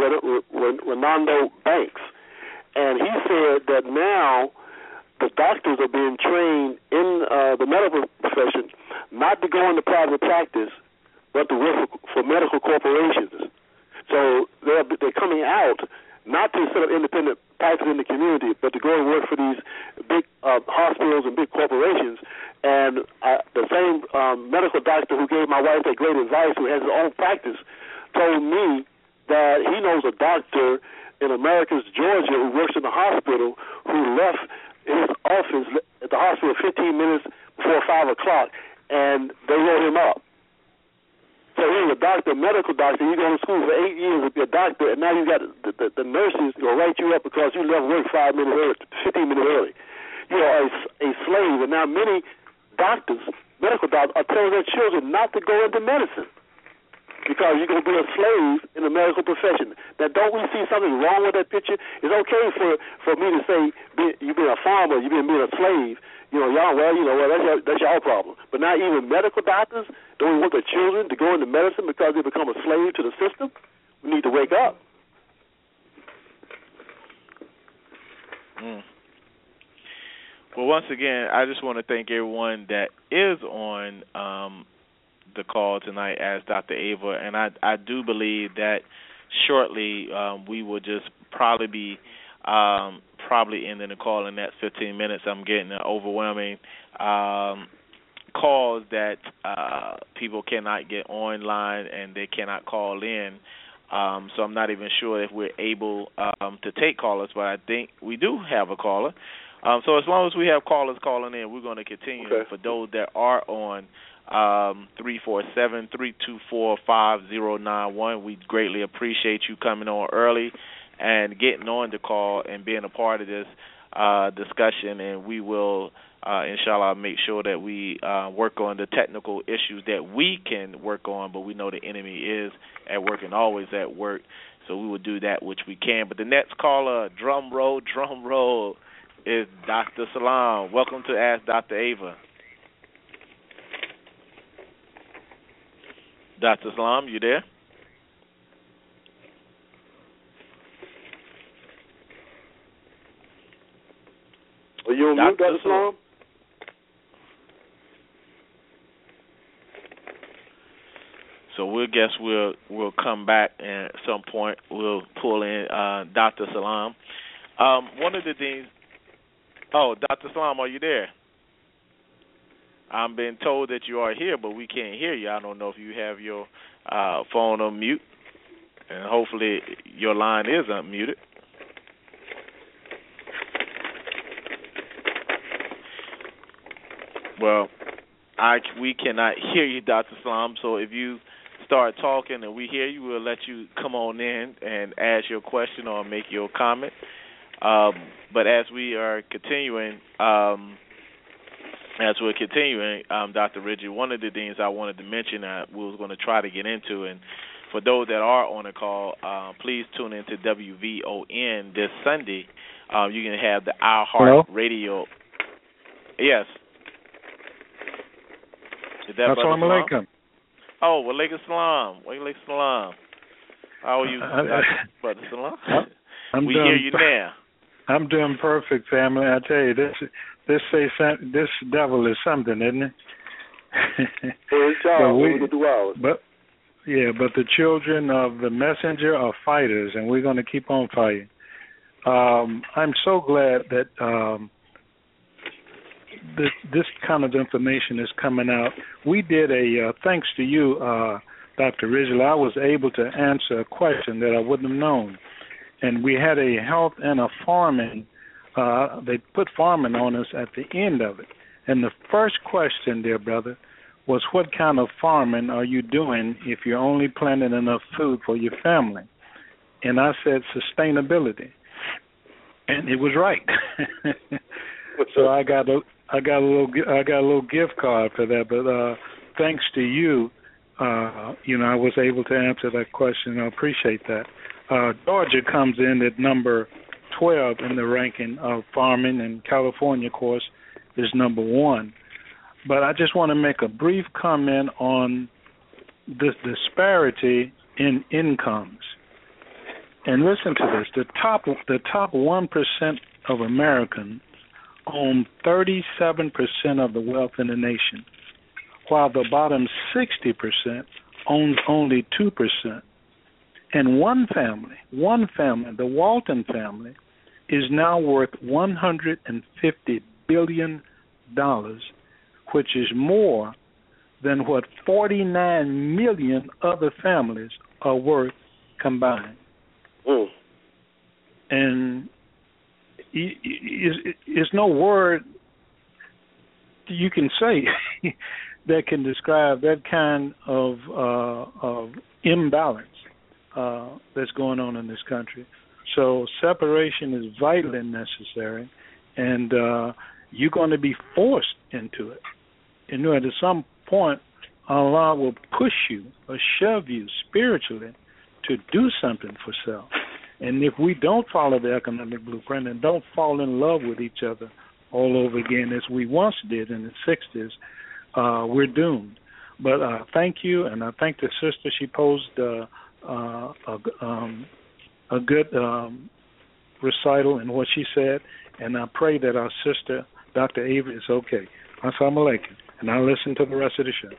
Renando Banks, and he said that now the doctors are being trained in uh, the medical profession not to go into private practice, but to work for, for medical corporations. So they're they're coming out not to set up independent practice in the community, but to go and work for these big uh, hospitals and big corporations. And uh, the same um, medical doctor who gave my wife that great advice, who has his own practice, told me that he knows a doctor in Americus, Georgia, who works in the hospital, who left his office at the hospital fifteen minutes before five o'clock, and they wrote him up. So he's a doctor, a medical doctor. You go to school for eight years to be a doctor, and now you got the, the, the nurses will write you up because you left work five minutes early, fifteen minutes early. You are a, a slave, and now many doctors, medical doctors, are telling their children not to go into medicine because you're going to be a slave in the medical profession. Now, don't we see something wrong with that picture? It's okay for, for me to say be, you being a farmer, you being being a slave. You know, y'all, well, you know, well, that's your, that's your problem. But now even medical doctors don't want their children to go into medicine because they become a slave to the system. We need to wake up. Mm. Well, once again, I just want to thank everyone that is on um, the call tonight as Doctor Ava, and I, I do believe that shortly um, we will just probably be um, probably ending the call in that fifteen minutes. I'm getting an overwhelming um, calls that uh, people cannot get online and they cannot call in. Um, so I'm not even sure if we're able um, to take callers, but I think we do have a caller. Um, so as long as we have callers calling in, we're going to continue. Okay. For those that are on um, three four seven, three two four, five zero nine one, we greatly appreciate you coming on early and getting on the call and being a part of this uh, discussion. And we will, uh, inshallah, make sure that we uh, work on the technical issues that we can work on, but we know the enemy is at work and always at work. So we will do that which we can. But the next caller, drum roll, drum roll, is Doctor Salam. Welcome to Ask Doctor Ava. Doctor Salam, you there? Are you on mute, Doctor Salam? So we'll guess we'll we'll come back and at some point we'll pull in uh, Doctor Salam. Um, one of the things. Oh, Doctor Salam, are you there? I'm being told that you are here, but we can't hear you. I don't know if you have your uh, phone on mute, and hopefully your line is unmuted. Well, I we cannot hear you, Doctor Salam. So if you start talking and we hear you, we'll let you come on in and ask your question or make your comment. Um, but as we are continuing, um, as we're continuing, um, Doctor Richard, one of the things I wanted to mention uh, we was going to try to get into, and for those that are on the call, uh, please tune into W V O N this Sunday Um, you can have the Our Heart Hello? Radio. Yes. Is that Assalamu alaikum. Oh, wa alaikum salam. Wa alaikum salam. How are you, Uh, Brother Salam? I'm we doing, hear you now. I'm doing perfect, family. I tell you, this this say some, this devil is something, isn't it? but, we, but yeah, but the children of the messenger are fighters, and we're going to keep on fighting. Um, I'm so glad that um, this this kind of information is coming out. We did a uh, thanks to you, uh, Doctor Ridgely, I was able to answer a question that I wouldn't have known. And we had a health and a farming, uh, they put farming on us at the end of it. And the first question, dear brother, was what kind of farming are you doing if you're only planting enough food for your family? And I said sustainability. And it was right. So I got a I got a little I got a little gift card for that, but uh, thanks to you, uh, you know, I was able to answer that question. I appreciate that. Uh, Georgia comes in at number twelve in the ranking of farming, and California, of course, is number one. But I just want to make a brief comment on this disparity in incomes. And listen to this: the top the top one percent of Americans own thirty-seven percent of the wealth in the nation, while the bottom sixty percent owns only two percent. And one family, one family, the Walton family, is now worth one hundred fifty billion dollars, which is more than what forty-nine million other families are worth combined. Mm. And there's no word you can say that can describe that kind of, uh, of imbalance uh, that's going on in this country. So separation is vitally necessary, and uh, you're going to be forced into it. And at some point, Allah will push you or shove you spiritually to do something for self. And if we don't follow the economic blueprint and don't fall in love with each other all over again as we once did in the sixties, uh, we're doomed. But uh, thank you, and I thank the sister. She posed uh, uh, a, um, a good um, recital in what she said, and I pray that our sister, Doctor Ava, is okay. Assalamu alaikum. And I'll listen to the rest of the show.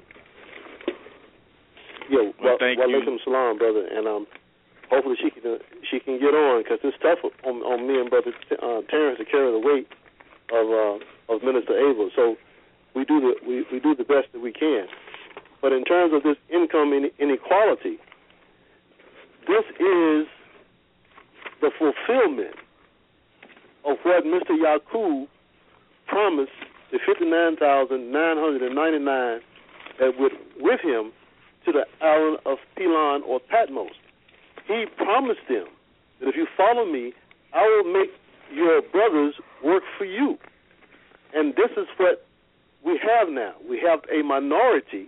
Yo, well, thank wa- you. Walaikum salam, brother, and um, hopefully she can uh, she can get on, because it's tough on, on me and brother uh, Terrence to carry the weight of uh, of Minister Ava. So we do the we, we do the best that we can. But in terms of this income inequality, this is the fulfillment of what Mister Yaqub promised the fifty-nine thousand nine hundred ninety-nine that went with him to the island of Pelon or Patmos. He promised them that if you follow me, I will make your brothers work for you. And this is what we have now. We have a minority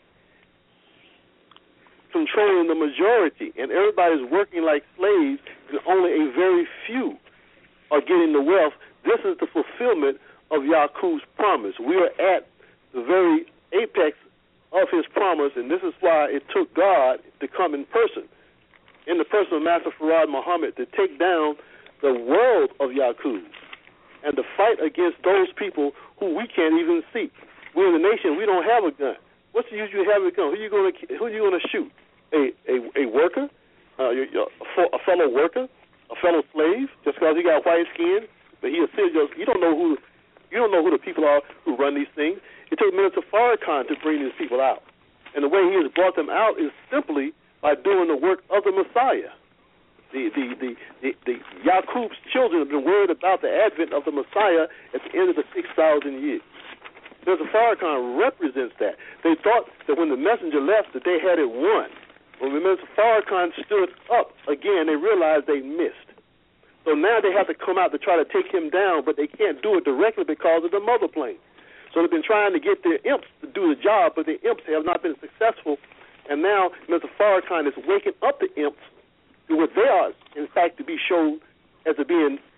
controlling the majority, and everybody's working like slaves, and only a very few are getting the wealth. This is the fulfillment of Yaqub's promise. We are at the very apex of his promise, and this is why it took God to come in person, in the person of Master Farad Muhammad, to take down the world of Yaqub and to fight against those people who we can't even see. We're in the nation, we don't have a gun. What's the use you have a gun? Who are you going to who are you going to shoot? A a, a worker, uh, a fellow worker, a fellow slave, just because he got white skin, but he a citizen. You don't know who you don't know who the people are who run these things. It took Minister Farrakhan to bring these people out, and the way he has brought them out is simply by doing the work of the Messiah. The the the the, the Yaqub's children have been worried about the advent of the Messiah at the end of the six thousand years. Mister Farrakhan represents that. They thought that when the messenger left that they had it won. When Mister Farrakhan stood up again, they realized they missed. So now they have to come out to try to take him down, but they can't do it directly because of the mother plane. So they've been trying to get their imps to do the job, but the imps have not been successful. And now Mister Farrakhan is waking up the imps to what they are, in fact, to be shown as being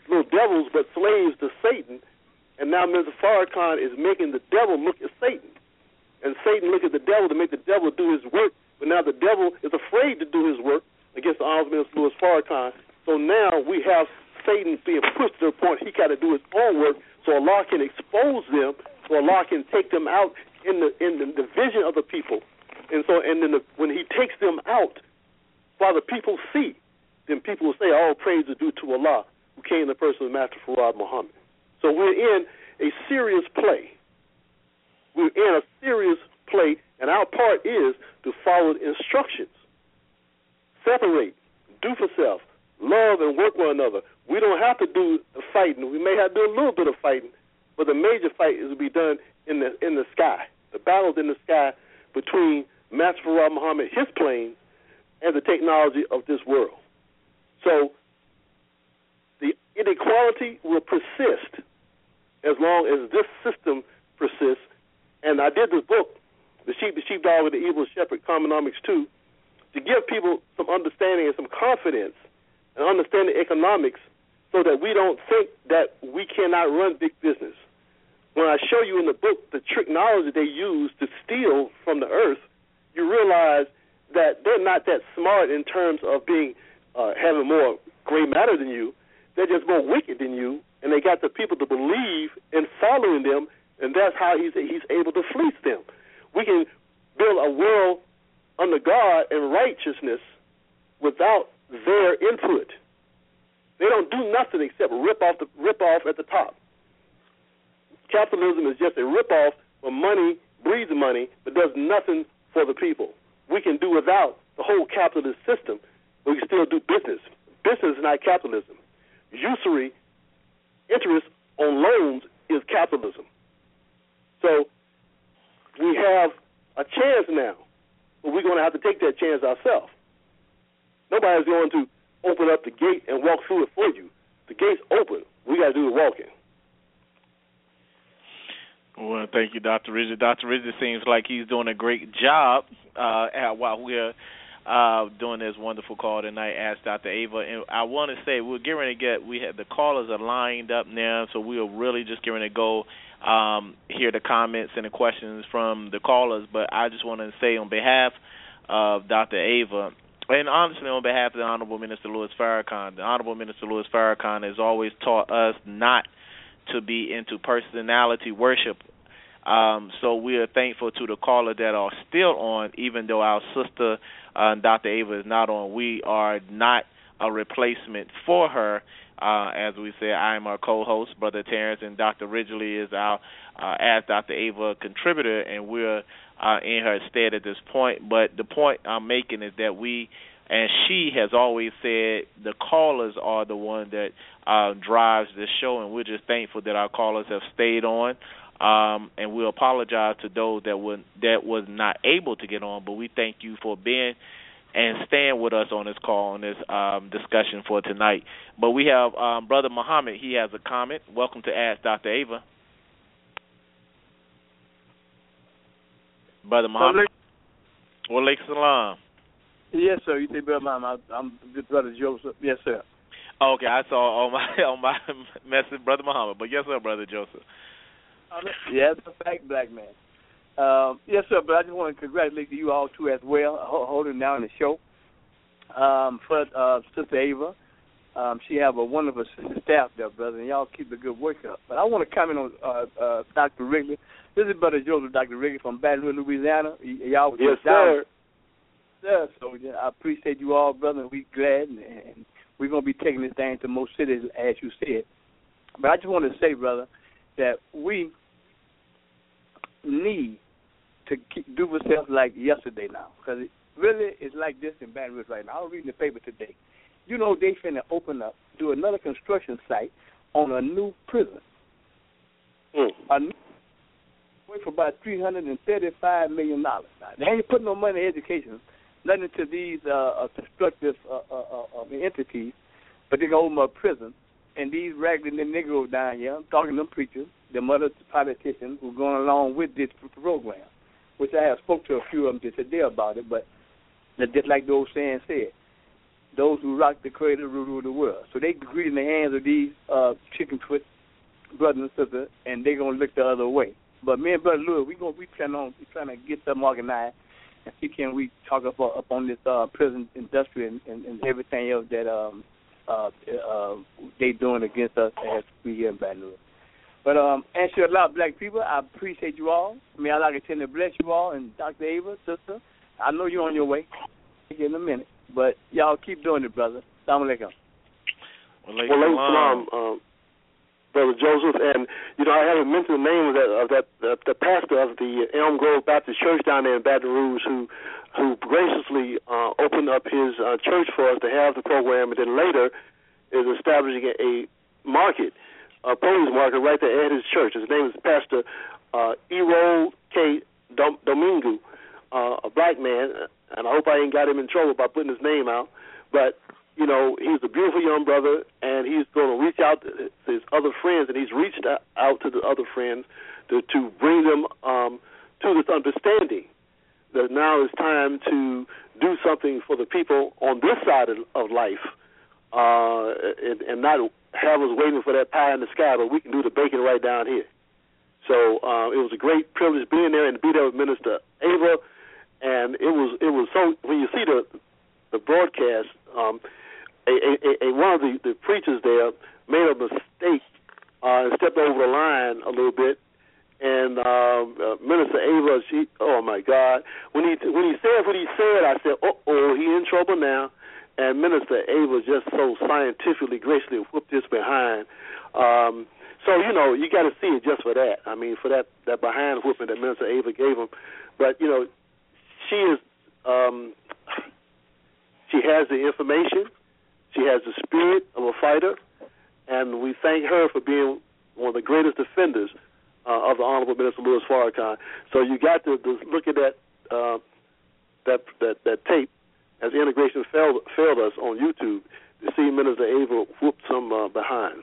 little devils but slaves to Satan, and now Mister Farrakhan is making the devil look at Satan, and Satan look at the devil to make the devil do his work, but now the devil is afraid to do his work against the Honorable Minister Louis Farrakhan. So now we have Satan being pushed to the point he got to do his own work, so Allah can expose them, so Allah can take them out in the in the, the vision of the people, and so and then the, when He takes them out, while the people see, then people will say, "All praise is due to Allah, who came in the person of Master Farad Muhammad." So we're in a serious play. We're in a serious play, and our part is to follow the instructions. Separate, do for self, love and work one another. We don't have to do the fighting. We may have to do a little bit of fighting, but the major fight is to be done in the in the sky. The battle's in the sky between Master Farad Muhammad, his planes, and the technology of this world. So the inequality will persist as long as this system persists. And I did this book, The Sheep, the Sheepdog, and the Evil Shepherd, Commonomics two, to give people some understanding and some confidence and understanding economics so that we don't think that we cannot run big business. When I show you in the book the technology they use to steal from the earth, you realize that they're not that smart in terms of being uh, having more gray matter than you. They're just more wicked than you, and they got the people to believe in following them, and that's how he's he's able to fleece them. We can build a world under God and righteousness without their input. They don't do nothing except rip off the rip off at the top. Capitalism is just a rip off where money breeds money, but does nothing for the people. We can do without the whole capitalist system, but we can still do business. Business is not capitalism. Usury, interest on loans, is capitalism. So we have a chance now, but we're going to have to take that chance ourselves. Nobody's going to open up the gate and walk through it for you. The gate's open. We got to do the walking. Well, thank you, Doctor Ridgely. Doctor Ridgely seems like he's doing a great job uh, while we're uh, doing this wonderful call tonight. Ask Doctor Ava, and I want to say we're getting ready to get. We have the callers are lined up now, so we are really just getting ready to go um, hear the comments and the questions from the callers. But I just want to say on behalf of Doctor Ava, and honestly on behalf of the Honorable Minister Louis Farrakhan, the Honorable Minister Louis Farrakhan has always taught us not to be into personality worship. Um, so we are thankful to the caller that are still on, even though our sister, uh, Doctor Ava, is not on. We are not a replacement for her. Uh, as we said, I am our co-host, Brother Terrence, and Doctor Ridgely is our, uh, as Doctor Ava, contributor, and we're uh, in her stead at this point. But the point I'm making is that we, and she has always said, the callers are the one that uh, drives this show, and we're just thankful that our callers have stayed on. Um, and we apologize to those that were that was not able to get on, but we thank you for being and staying with us on this call, on this um, discussion for tonight. But we have um, Brother Muhammad. He has a comment. Welcome to Ask Doctor Ava. Brother Muhammad. Wa alaikum salam. Yes, sir. You say, Brother Muhammad. I'm Brother Joseph. Yes, sir. Okay, I saw on my on my message, Brother Muhammad. But yes, sir, Brother Joseph. Yeah, that's a fact, black man. Um, yes, sir, but I just want to congratulate you all, too, as well, holding down the show. Um, for uh, Sister Ava, um, she have a wonderful staff there, brother, and y'all keep the good work up. But I want to comment on uh, uh, Doctor Wrigley. This is Brother Joseph, Doctor Wrigley from Baton Rouge, Louisiana. Y- y'all was yes, down. sir. Sir, so yeah, I appreciate you all, brother, and we glad, and, and we're going to be taking this thing to most cities, as you said. But I just want to say, brother, that we need to keep, do ourselves like yesterday now, because it really is like this in Baton Rouge right now. I was reading the paper today. You know, they finna open up, do another construction site on a new prison. Mm. A new, for about three hundred thirty-five million dollars. Now, they ain't putting no money in education, nothing to these uh, uh, constructive uh, uh, uh, entities, but they're going to open up a prison. And these raggedy Negroes down here, I'm talking to them preachers, them other politicians who are going along with this program, which I have spoke to a few of them today about it, but just like the old saying said, those who rock the cradle rule the world. So they greed in the hands of these uh, chicken foot brothers and sisters, and they're going to look the other way. But me and Brother Lewis, we going we plan on we trying to get something organized and see can we talk up, up on this uh, prison industry and, and, and everything else that um uh, uh they doing against us as we here in Baton Rouge. But um, answer a lot of black people. I appreciate you all. I mean, I like to tend to bless you all. And Doctor Ava, sister, I know you're on your way. In a minute, but y'all keep doing it, brother. Assalamu alaikum. Well, salam, um, Brother Joseph, and you know I haven't mentioned the name of that of that uh, the pastor of the Elm Grove Baptist Church down there in Baton Rouge, who who graciously uh, opened up his uh, church for us to have the program, and then later is establishing a, a market, a produce market right there at his church. His name is Pastor uh, Erol K. Dom- Domingo, uh, a black man. And I hope I ain't got him in trouble by putting his name out. But, you know, he's a beautiful young brother, and he's going to reach out to his other friends, and he's reached out to the other friends to, to bring them um, to this understanding that now it's time to do something for the people on this side of, of life uh, and, and not have us waiting for that pie in the sky, but we can do the baking right down here. So uh, it was a great privilege being there and to be there with Minister Ava. And it was it was so when you see the the broadcast, um, a, a, a one of the, the preachers there made a mistake uh, and stepped over the line a little bit. And um, uh, Minister Ava, she oh my God, when he when he said what he said, I said, oh oh, he in trouble now. And Minister Ava just so scientifically, graciously whooped his behind. Um, so you know you got to see it just for that. I mean, for that that behind whooping that Minister Ava gave him. But you know. She is. Um, she has the information. She has the spirit of a fighter, and we thank her for being one of the greatest defenders uh, of the Honorable Minister Louis Farrakhan. So you got to, to look at that uh, that that that tape as Integration failed failed us on YouTube to see Minister Ava whoop some uh, behind.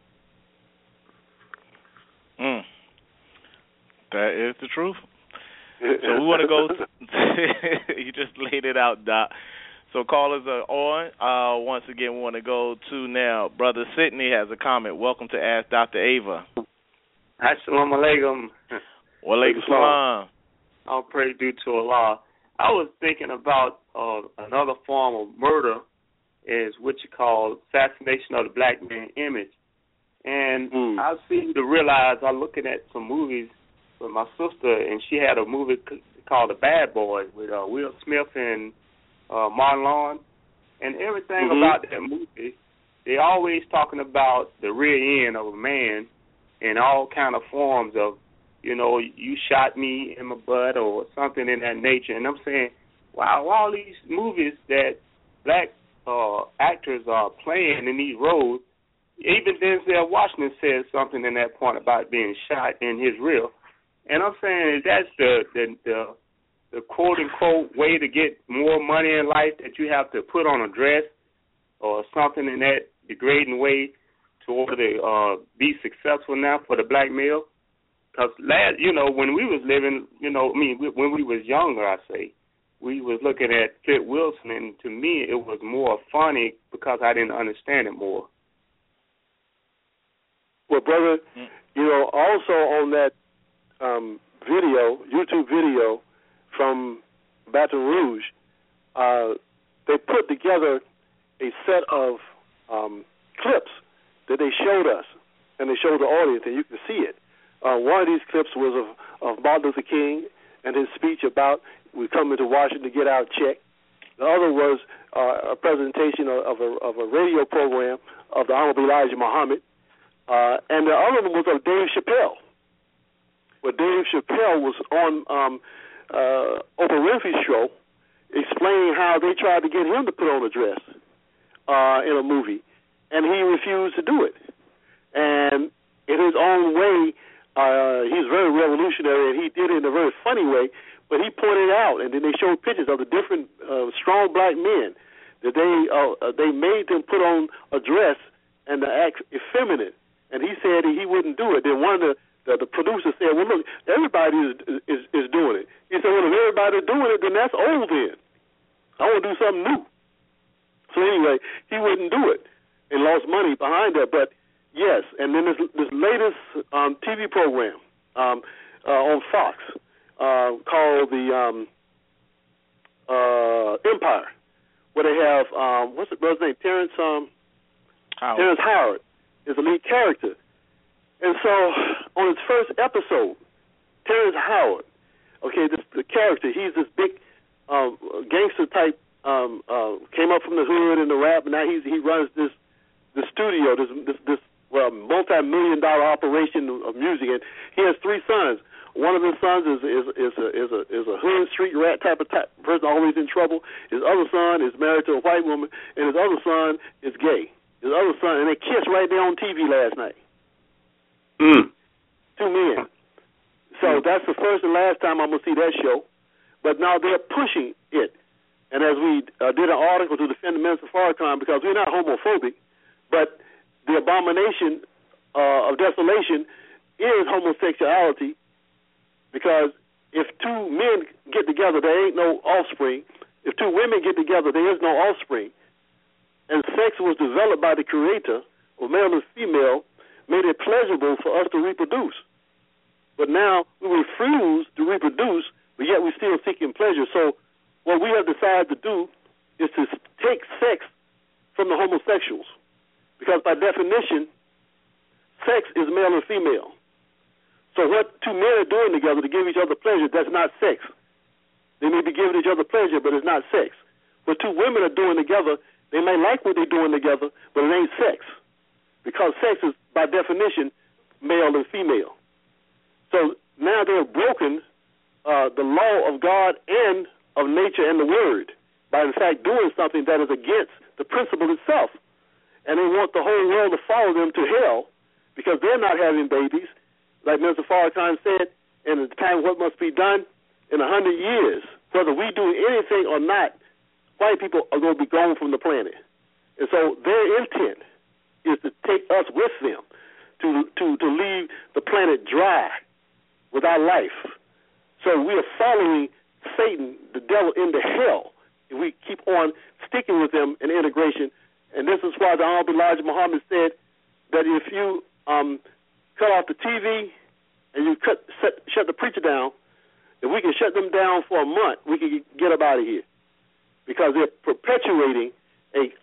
Mm. That is the truth. So we want to go. You just laid it out, Doc. So callers are on. Uh, once again, we want to go to now. Brother Sidney has a comment. Welcome to Ask Doctor Ava. Assalamu alaikum. Wa alaikum salam. All praise due to Allah. I was thinking about uh, another form of murder is what you call assassination of the black man image. And mm. I seem to realize I'm looking at some movies with my sister, and she had a movie called The Bad Boys with uh, Will Smith and uh, Martin Lawrence, and everything mm-hmm. about that movie, they always talking about the rear end of a man in all kind of forms of, you know, you shot me in my butt or something in that nature. And I'm saying, wow, all these movies that black uh, actors are playing in these roles, even Denzel Washington said something in that point about being shot in his rear. And I'm saying that's the, the the the quote-unquote way to get more money in life, that you have to put on a dress or something in that degrading way to order to uh, be successful now for the black male. Because, last, you know, when we was living, you know, I mean, when we was younger, I say, we was looking at Flip Wilson, and to me it was more funny because I didn't understand it more. Well, brother, mm. you know, also on that Um, video, YouTube video from Baton Rouge, uh, they put together a set of um, clips that they showed us, and they showed the audience, and you can see it. Uh, one of these clips was of, of Martin Luther King and his speech about we come into Washington to get our check. The other was uh, a presentation of, of, a, of a radio program of the Honorable Elijah Muhammad, uh, and the other one was of Dave Chappelle. Where Dave Chappelle was on um, uh, Oprah Winfrey's show explaining how they tried to get him to put on a dress uh, in a movie, and he refused to do it. And in his own way, uh, he's very revolutionary, and he did it in a very funny way, but he pointed out, and then they showed pictures of the different uh, strong black men that they uh, they made them put on a dress and to act effeminate, and he said he wouldn't do it. Then one of the The, the producer said, well, look, everybody is, is is doing it. He said, well, if everybody's doing it, then that's old then. I want to do something new. I So anyway, he wouldn't do it and lost money behind that. But yes, and then this this latest um, T V program um, uh, on Fox uh, called the um, uh, Empire, where they have um, what's the brother's name? Terrence um, Howard. Terrence Howard is the lead character, and so on its first episode, Terrence Howard, okay, this the character, he's this big um, gangster type. Um, uh, came up from the hood in the rap, and now he's he runs this this studio, this this, this well, multi-million dollar operation of music, and he has three sons. One of his sons is is is a is a is a hood street rat type of type person, always in trouble. His other son is married to a white woman, and his other son is gay. His other son, and they kissed right there on T V last night. Mm. Two men. So that's the first and last time I'm gonna see that show. But now they're pushing it. And as we uh, did an article to defend the Minister Farrakhan, because we're not homophobic, but the abomination uh, of desolation is homosexuality, because if two men get together, there ain't no offspring. If two women get together, there is no offspring. And sex was developed by the Creator, or male and female, made it pleasurable for us to reproduce. But now we refuse to reproduce, but yet we're still seeking pleasure. So what we have decided to do is to take sex from the homosexuals, because by definition, sex is male and female. So what two men are doing together to give each other pleasure, that's not sex. They may be giving each other pleasure, but it's not sex. What two women are doing together, they may like what they're doing together, but it ain't sex, because sex is, by definition, male and female. So now they've broken uh, the law of God and of nature and the word by, in fact, doing something that is against the principle itself. And they want the whole world to follow them to hell because they're not having babies. Like Mister Farrakhan said, in the time what must be done in a hundred years, whether we do anything or not, white people are going to be gone from the planet. And so their intent is to take us with them, to to, to leave the planet dry without life. So we are following Satan, the devil, into hell if we keep on sticking with them in integration. And this is why the Honorable Elijah Muhammad said that if you um, cut off the T V and you cut set, shut the preacher down, if we can shut them down for a month, we can get up out of here, because they're perpetuating a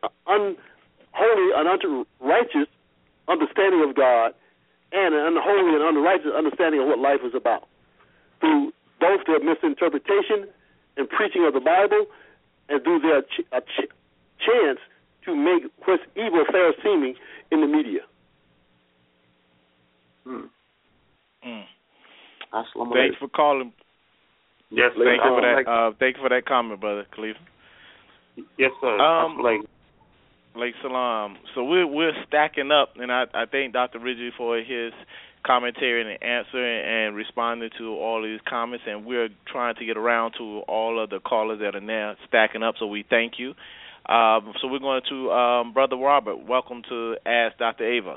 unholy and unrighteous understanding of God and an unholy and unrighteous understanding of what life is about through both their misinterpretation and preaching of the Bible, and through their ch- a ch- chance to make what's evil fair seeming in the media. Hmm. Mm. Thanks for calling. Yes, thank you for that. Like, uh, thank you for that comment, brother Khalifa. Yes, sir. Um, Lake Salam. So we're we're stacking up, and I I thank Doctor Ridgely for his commentary and answer and responding to all of these comments, and we're trying to get around to all of the callers that are now stacking up, so we thank you. Um, so we're going to um, Brother Robert. Welcome to Ask Doctor Ava.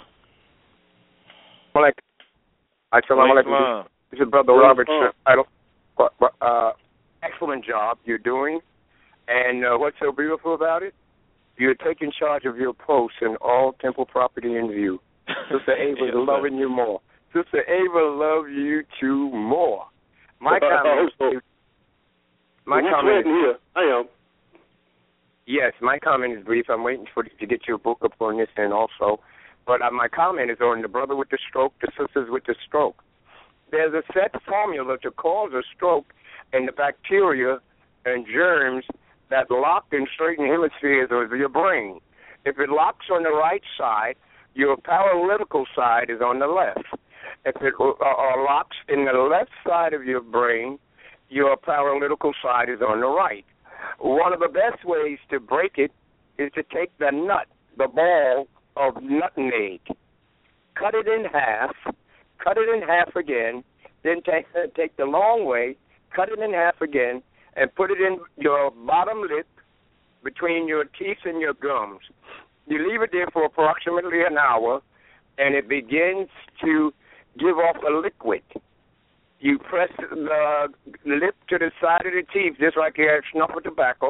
Assalamu alaikum. This is Brother Robert. Uh, excellent job you're doing, and uh, what's so beautiful about it? You're taking charge of your posts and all temple property in view. Sister Ava is loving you more. Sister Ava loves you too more. My comment is, my comment is, here. I am. Yes, my comment is brief. I'm waiting for to get your book up on this end also. But uh, my comment is on the brother with the stroke, the sisters with the stroke. There's a set formula to cause a stroke in the bacteria and germs that lock in certain hemispheres of your brain. If it locks on the right side, your paralytical side is on the left. If it uh, uh, locks in the left side of your brain, your paralytical side is on the right. One of the best ways to break it is to take the nut, the ball of nutmeg, cut it in half, cut it in half again, then take, take the long way, cut it in half again, and put it in your bottom lip between your teeth and your gums. You leave it there for approximately an hour, and it begins to give off a liquid. You press the lip to the side of the teeth, just like you had snuff of tobacco,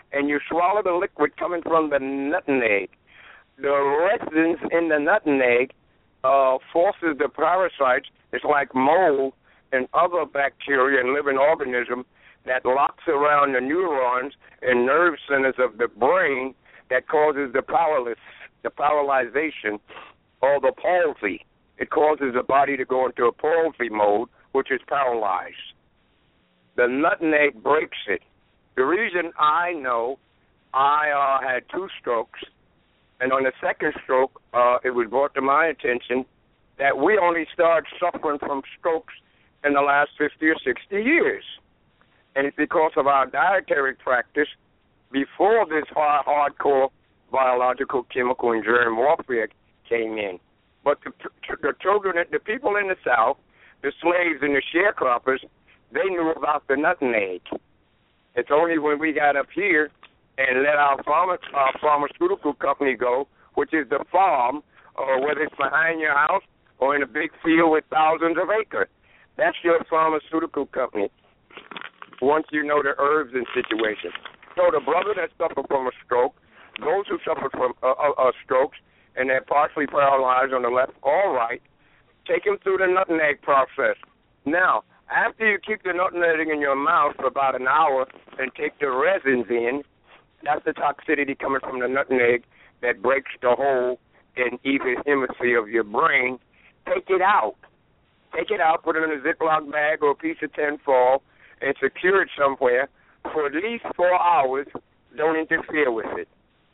and you swallow the liquid coming from the nutmeg, the resins in the nutmeg uh, forces the parasites. It's like mold and other bacteria and living organisms that locks around the neurons and nerve centers of the brain that causes the powerless, the paralyzation, or the palsy. It causes the body to go into a palsy mode, which is paralyzed. The nutmeg breaks it. The reason I know, I uh, had two strokes, and on the second stroke, uh, it was brought to my attention that we only started suffering from strokes in the last fifty or sixty years. And it's because of our dietary practice before this hard, hardcore biological, chemical, and germ warfare came in. But the, the children, the people in the South, the slaves and the sharecroppers, they knew about the nutmeg. It's only when we got up here and let our, pharma, our pharmaceutical company go, which is the farm, or whether it's behind your house or in a big field with thousands of acres. That's your pharmaceutical company, once you know the herbs and situation. So the brother that suffered from a stroke, those who suffered from uh, uh, uh, strokes, and they're partially paralyzed on the left or right, take them through the nutmeg process. Now, after you keep the nutmeg in your mouth for about an hour and take the resins in, that's the toxicity coming from the nutmeg that breaks the hole in either hemisphere of your brain. Take it out. Take it out, put it in a Ziploc bag or a piece of tin foil, and secure it somewhere for at least four hours. Don't interfere with it.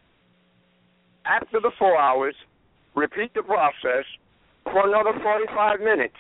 After the four hours, repeat the process for another forty-five minutes.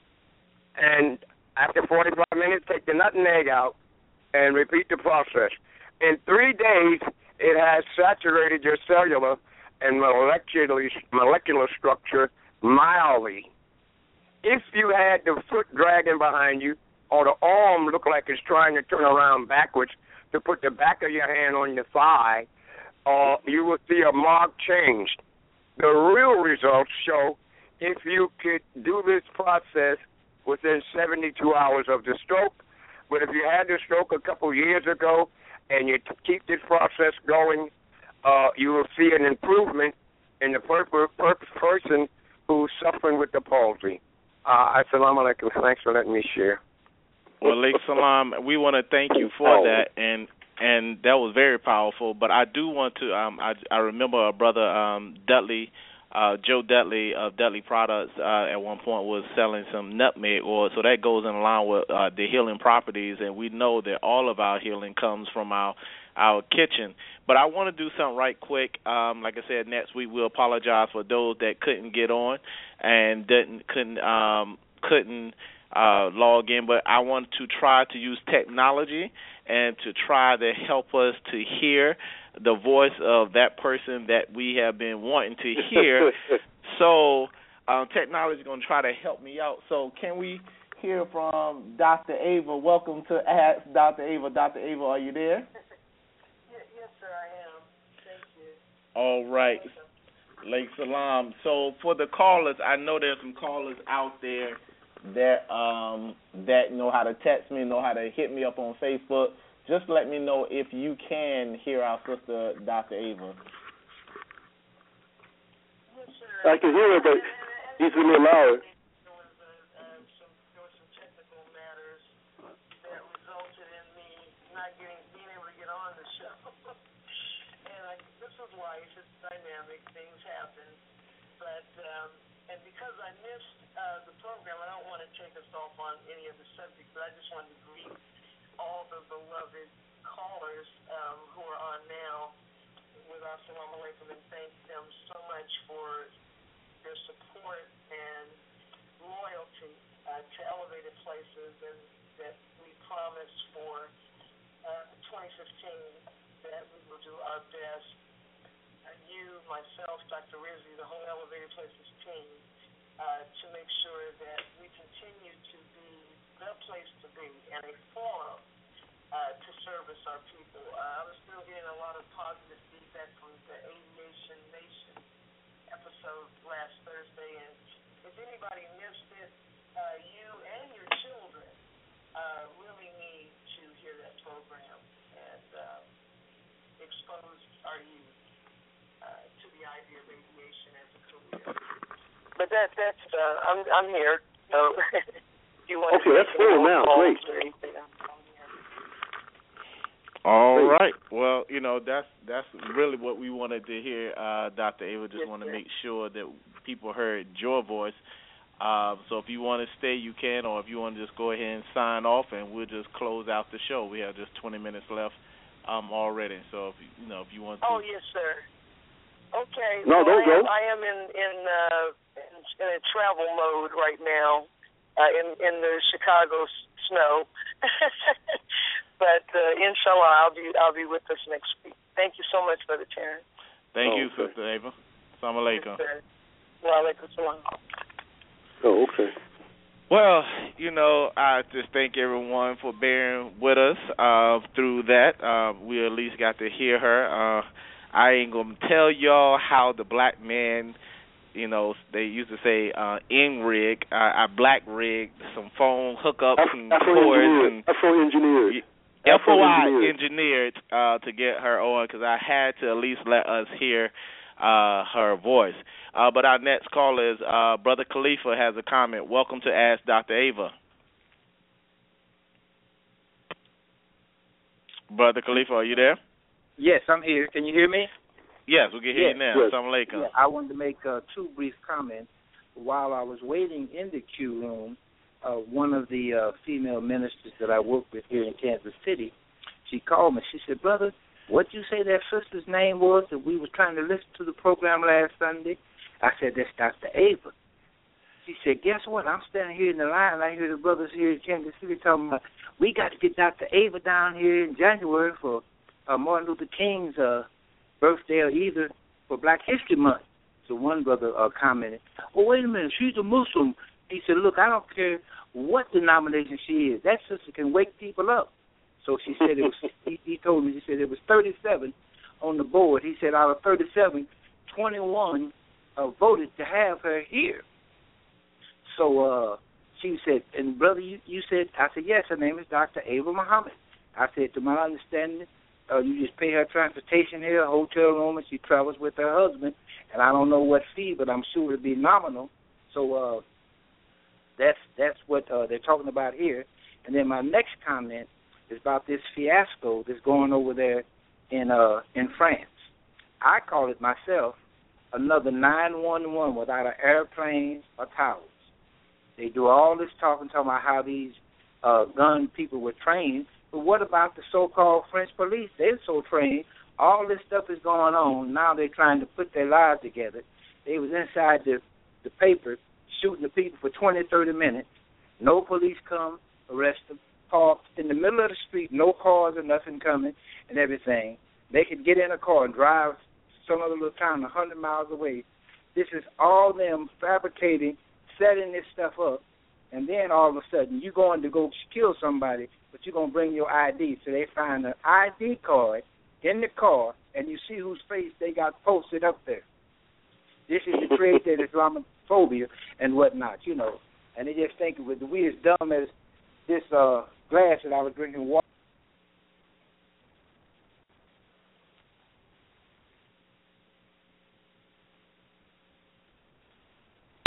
And after forty-five minutes, take the nutmeg out and repeat the process. In three days, it has saturated your cellular and molecular, molecular structure mildly. If you had the foot dragging behind you or the arm look like it's trying to turn around backwards to put the back of your hand on your thigh, uh, you will see a marked change. The real results show if you could do this process within seventy-two hours of the stroke. But if you had the stroke a couple years ago and you keep this process going, uh, you will see an improvement in the per- per- person who's suffering with the palsy. Uh, Assalamu alaikum. Thanks for letting me share. Well, Alaikum salam. We want to thank you for that, and and that was very powerful. But I do want to, um, I, I remember a brother, um, Dudley, uh, Joe Dudley of Dudley Products, uh, at one point was selling some nutmeg oil. So that goes in line with uh, the healing properties, and we know that all of our healing comes from our our kitchen. But I want to do something right quick. Um, like I said, next week we'll apologize for those that couldn't get on and didn't couldn't um, couldn't uh, log in. But I want to try to use technology and to try to help us to hear the voice of that person that we have been wanting to hear. So um, technology is going to try to help me out. So can we hear from Doctor Ava? Welcome to Ask Doctor Ava. Doctor Ava, are you there? Yes, sir, I am. Thank you. All right. Lake Salam. So for the callers, I know there's some callers out there that um, that know how to text me, know how to hit me up on Facebook. Just let me know if you can hear our sister, Doctor Ava. Yes, sir. I can hear her, but he's a little louder. Life, it's dynamic, things happen, but um, and because I missed uh, the program, I don't want to take us off on any of the subjects, but I just wanted to greet all the beloved callers um, who are on now with Assalamu alaikum and thank them so much for their support and loyalty uh, to Elevated Places, and that we promised for uh, twenty fifteen that we will do our best. You, myself, Doctor Rizzi, the whole Elevated Places team, uh, to make sure that we continue to be the place to be and a forum uh, to service our people. Uh, I was still getting a lot of positive feedback from the Aviation Nation episode last Thursday, and if anybody missed it, uh, you and your children uh, really need to hear that program. And uh, that that's uh, I'm I'm here. So if you want okay, to that's full now. Great. All Great. right. Well, you know, that's that's really what we wanted to hear, uh, Doctor Ava. Just yes, want to sir. make sure that people heard your voice. Uh, so if you want to stay, you can, or if you want to just go ahead and sign off, and we'll just close out the show. We have just twenty minutes left um, already. So if you, you know, if you want to. Oh yes, sir. Okay. No, well, don't I go. Am, I am in in, uh, in in a travel mode right now, uh, in in the Chicago s- snow. But uh, inshallah, I'll be I'll be with us next week. Thank you so much, Brother Terrence. Thank oh, you, okay. Sister Ava. Assalamu alaikum. Yes, wa alaikum salam. Oh, okay. Well, you know, I just thank everyone for bearing with us uh, through that. Uh, we at least got to hear her. Uh, I ain't going to tell y'all how the black man, you know, they used to say uh, in-rig, uh, I black-rigged some phone hookups F- and Afro-engineered. cords and Afro-engineered. F O I Afro-engineered. engineered uh, to get her on because I had to at least let us hear uh, her voice. Uh, but our next caller is uh, Brother Khalifa has a comment. Welcome to Ask Doctor Ava. Brother Khalifa, are you there? Yes, I'm here. Can you hear me? Yes, we can hear yes. you now. Yes. Assalamu alaikum. Yeah, I wanted to make uh, two brief comments. While I was waiting in the queue room, uh, one of the uh, female ministers that I work with here in Kansas City, she called me. She said, "Brother, what'd you say that sister's name was that we were trying to listen to the program last Sunday?" I said, "That's Doctor Ava." She said, "Guess what? I'm standing here in the line, and I hear the brothers here in Kansas City talking about, we got to get Doctor Ava down here in January for uh, Martin Luther King's uh, birthday or either for Black History Month." So one brother uh, commented, "Oh, wait a minute, she's a Muslim." He said, "Look, I don't care what denomination she is. That sister can wake people up." So she said it was, he, he told me, he said it was thirty-seven on the board. He said out of thirty-seven, twenty-one uh, voted to have her here. So uh, she said, and brother, you, you said, I said, yes, her name is Doctor Ava Muhammad. I said, to my understanding, uh, you just pay her transportation here, a hotel room, and she travels with her husband. And I don't know what fee, but I'm sure it'll be nominal. So uh, that's that's what uh, they're talking about here. And then my next comment is about this fiasco that's going over there in uh, in France. I call it myself another nine one one without an airplane or towers. They do all this talking, talking about how these uh, gun people were trained. But what about the so-called French police? They're so trained. All this stuff is going on. Now they're trying to put their lives together. They was inside the, the paper shooting the people for twenty, thirty minutes. No police come, arrest them. Parked in the middle of the street, no cars or nothing coming and everything. They could get in a car and drive some other little town one hundred miles away. This is all them fabricating, setting this stuff up, and then all of a sudden you're going to go kill somebody, but you're going to bring your I D. So they find an I D card in the car, and you see whose face they got posted up there. This is to create that Islamophobia and whatnot, you know. And they just think it was we as dumb as this uh, glass that I was drinking water